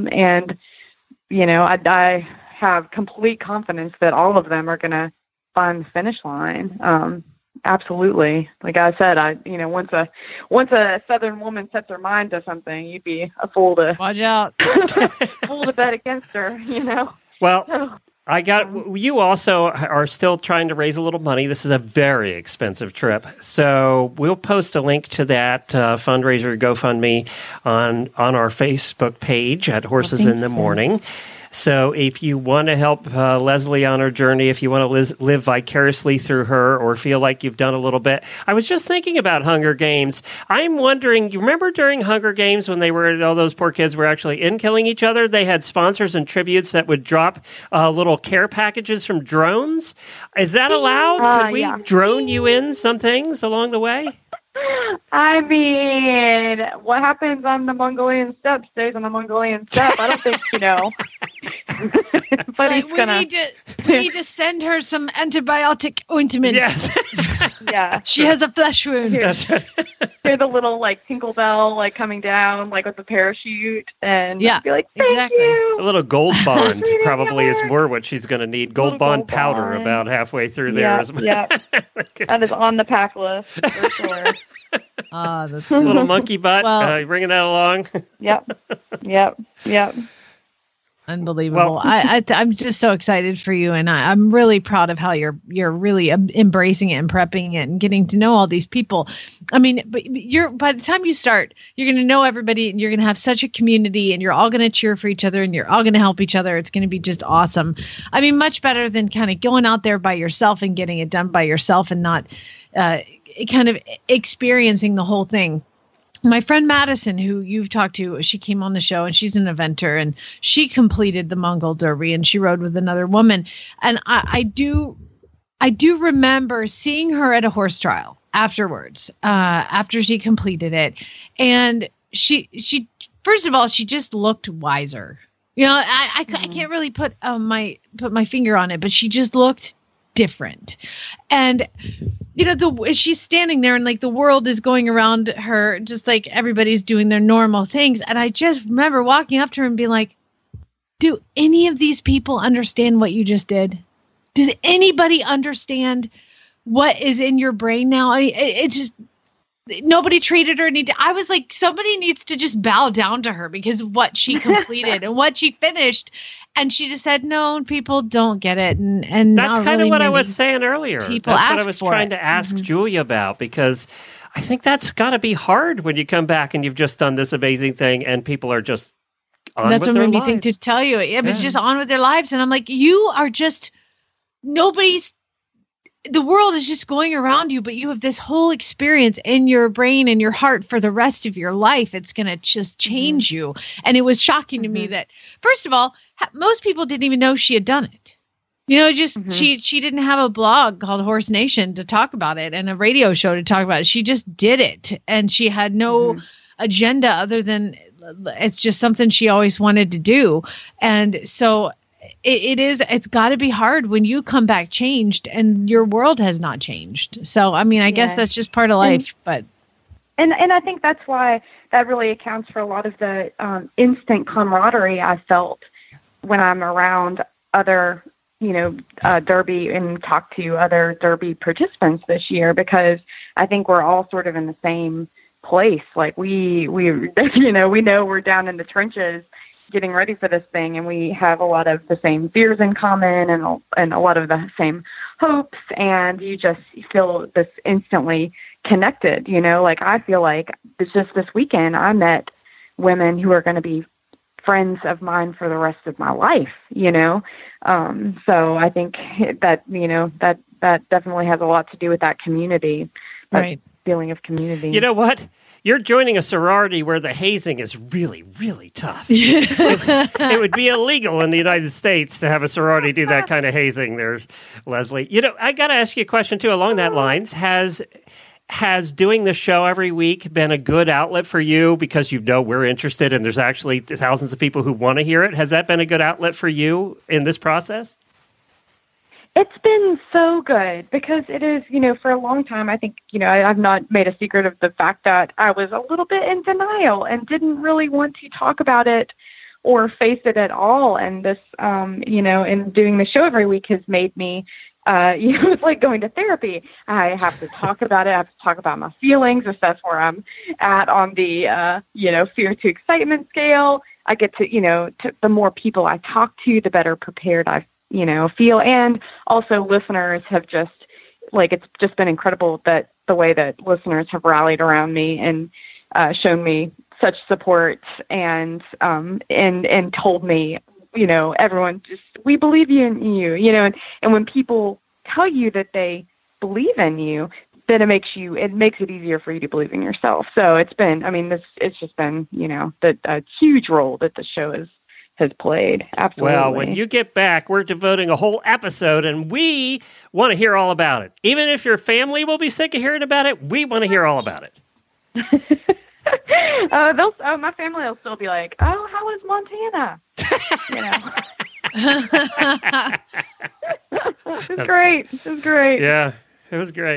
I have complete confidence that all of them are going to find the finish line. Absolutely. Like I said, once a Southern woman sets her mind to something, you'd be a fool to watch out, fool to bet against her, Well, you also are still trying to raise a little money. This is a very expensive trip. So we'll post a link to that fundraiser GoFundMe on our Facebook page at Horses in the Morning. So if you want to help Leslie on her journey, if you want to live vicariously through her or feel like you've done a little bit. I was just thinking about Hunger Games. I'm wondering, you remember during Hunger Games when all those poor kids were actually killing each other? They had sponsors and tributes that would drop little care packages from drones. Is that allowed? Could we drone you in some things along the way? I mean, what happens on the Mongolian steppe stays on the Mongolian steppe. I don't think, but he's we need to send her some antibiotic ointment. Yes. Yeah. She has a flesh wound. Hear the little tinkle bell coming down with the parachute and be like, thank you. A little Gold Bond probably is more what she's going to need. Gold Bond powder about halfway through there. Yeah. That is on the pack list for sure. That's a little monkey butt, bringing that along. Yep. Unbelievable. I'm just so excited for you, and I'm really proud of how you're really embracing it and prepping it and getting to know all these people. I mean, but by the time you start, you're going to know everybody, and you're going to have such a community, and you're all going to cheer for each other, and you're all going to help each other. It's going to be just awesome. I mean, much better than kind of going out there by yourself and getting it done by yourself and not kind of experiencing the whole thing. My friend Madison, who you've talked to, she came on the show and she's an eventer and she completed the Mongol Derby and she rode with another woman. And I do remember seeing her at a horse trial. afterwards, after she completed it. And she first of all, she just looked wiser. You know, I can't really put my finger on it, but she just looked different. And you know, she's standing there and like the world is going around her, just like everybody's doing their normal things. And I just remember walking up to her and being like, do any of these people understand what you just did? Does anybody understand what is in your brain now? It just, nobody treated her. I was like, somebody needs to just bow down to her because of what she completed and what she finished. And she just said, no, people don't get it. And that's kind of what I was saying earlier. That's what I was trying to ask Julia about, because I think that's got to be hard when you come back and you've just done this amazing thing and people are just on that's with what their made lives. me think to tell you. It was just on with their lives. And I'm like, you are just, the world is just going around you, but you have this whole experience in your brain and your heart for the rest of your life. It's going to just change you. And it was shocking to me that, first of all, most people didn't even know she had done it. You know, just she didn't have a blog called Horse Nation to talk about it and a radio show to talk about it. She just did it. And she had no agenda other than it's just something she always wanted to do. And so it's got to be hard when you come back changed and your world has not changed. So, I mean, I guess that's just part of life, And I think that's why that really accounts for a lot of the instant camaraderie I felt when I'm around other, Derby and talk to other Derby participants this year, because I think we're all sort of in the same place. Like we know we're down in the trenches getting ready for this thing, and we have a lot of the same fears in common and a lot of the same hopes, and you just feel this instantly connected, like I feel like it's just this weekend I met women who are going to be friends of mine for the rest of my life, so I think that, that definitely has a lot to do with that community, that feeling of community. You know what? You're joining a sorority where the hazing is really, really tough. It would be illegal in the United States to have a sorority do that kind of hazing there, Leslie. I got to ask you a question, too, along that lines. Has doing the show every week been a good outlet for you because we're interested and there's actually thousands of people who want to hear it? Has that been a good outlet for you in this process? It's been so good because it is, for a long time, I think, I've not made a secret of the fact that I was a little bit in denial and didn't really want to talk about it or face it at all. And this, in doing the show every week has made me, it's like going to therapy. I have to talk about it. I have to talk about my feelings, assess where I'm at on the, fear to excitement scale. I get to, the more people I talk to, the better prepared I feel. And also listeners have just it's just been incredible that the way that listeners have rallied around me and shown me such support and told me, everyone just, we believe in you, and when people tell you that they believe in you, then it makes it easier for you to believe in yourself. So it's just been, a huge role that the show has played. Absolutely. Well, when you get back, we're devoting a whole episode, and we want to hear all about it. Even if your family will be sick of hearing about it, we want to hear all about it. My family will still be like, "Oh, how is Montana?" It's great. It's great. Yeah, it was great.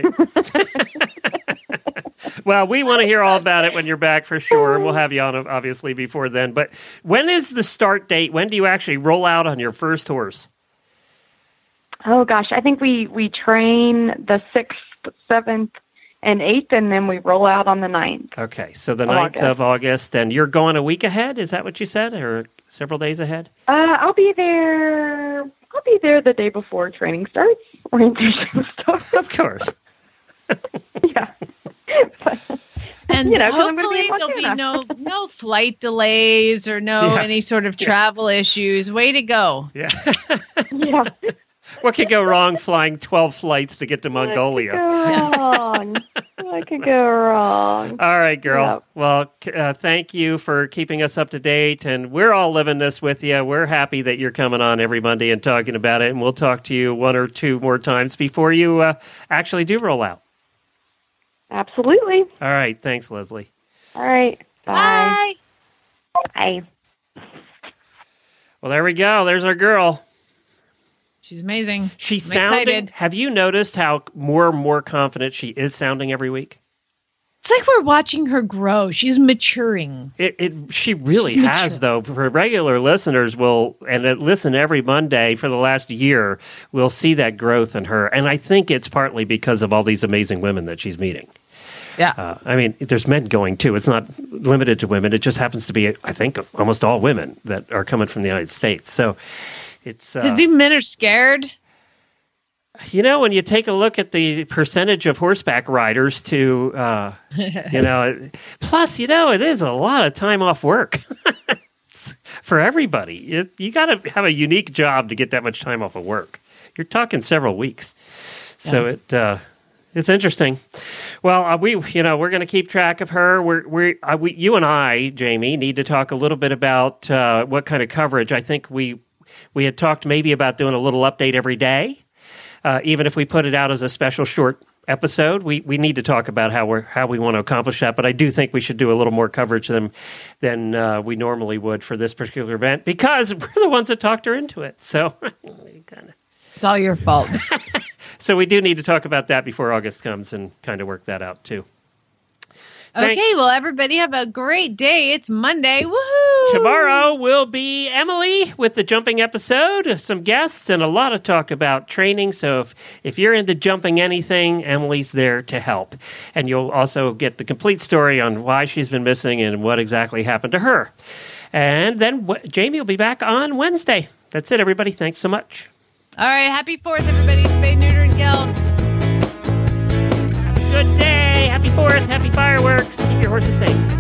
Well, we want to hear all about it when you're back for sure, and we'll have you on obviously before then. But when is the start date? When do you actually roll out on your first horse? Oh gosh, I think we train the 6th, 7th, and 8th, and then we roll out on the 9th. Okay, so the 9th of August, and you're going a week ahead? Is that what you said, or several days ahead? I'll be there the day before training starts, orientation starts. Of course. Yeah. And hopefully there'll be no flight delays or any sort of travel issues. Way to go. Yeah. Yeah. What could go wrong flying 12 flights to get to Mongolia? What could go wrong? All right, girl. Yep. Well, thank you for keeping us up to date, and we're all living this with you. We're happy that you're coming on every Monday and talking about it, and we'll talk to you one or two more times before you actually do roll out. Absolutely. All right. Thanks, Leslie. All right. Bye. Bye. Well, there we go. There's our girl. She's amazing. She's I'm sounding. excited. Have you noticed how more and more confident she is sounding every week? It's like we're watching her grow. She's maturing. She really She's has, though. For regular listeners, that listen every Monday for the last year, will see that growth in her. And I think it's partly because of all these amazing women that she's meeting. Yeah. I mean, there's men going, too. It's not limited to women. It just happens to be, I think, almost all women that are coming from the United States. So it's... Because these men are scared. You know, when you take a look at the percentage of horseback riders to, plus, it is a lot of time off work for everybody. You got to have a unique job to get that much time off of work. You're talking several weeks. So it's interesting. Well, we're going to keep track of her. You and I, Jamie, need to talk a little bit about what kind of coverage. I think we had talked maybe about doing a little update every day. Even if we put it out as a special short episode, we need to talk about how we want to accomplish that. But I do think we should do a little more coverage than we normally would for this particular event because we're the ones that talked her into it. So it's all your fault. So we do need to talk about that before August comes and kind of work that out too. Okay, well, everybody have a great day. It's Monday. Woohoo! Tomorrow will be Emily with the jumping episode, some guests, and a lot of talk about training. So if you're into jumping anything, Emily's there to help. And you'll also get the complete story on why she's been missing and what exactly happened to her. And then Jamie will be back on Wednesday. That's it, everybody. Thanks so much. All right, happy 4th, everybody. Spay, neuter, and gill. Good day. Happy 4th. Happy fireworks. Keep your horses safe.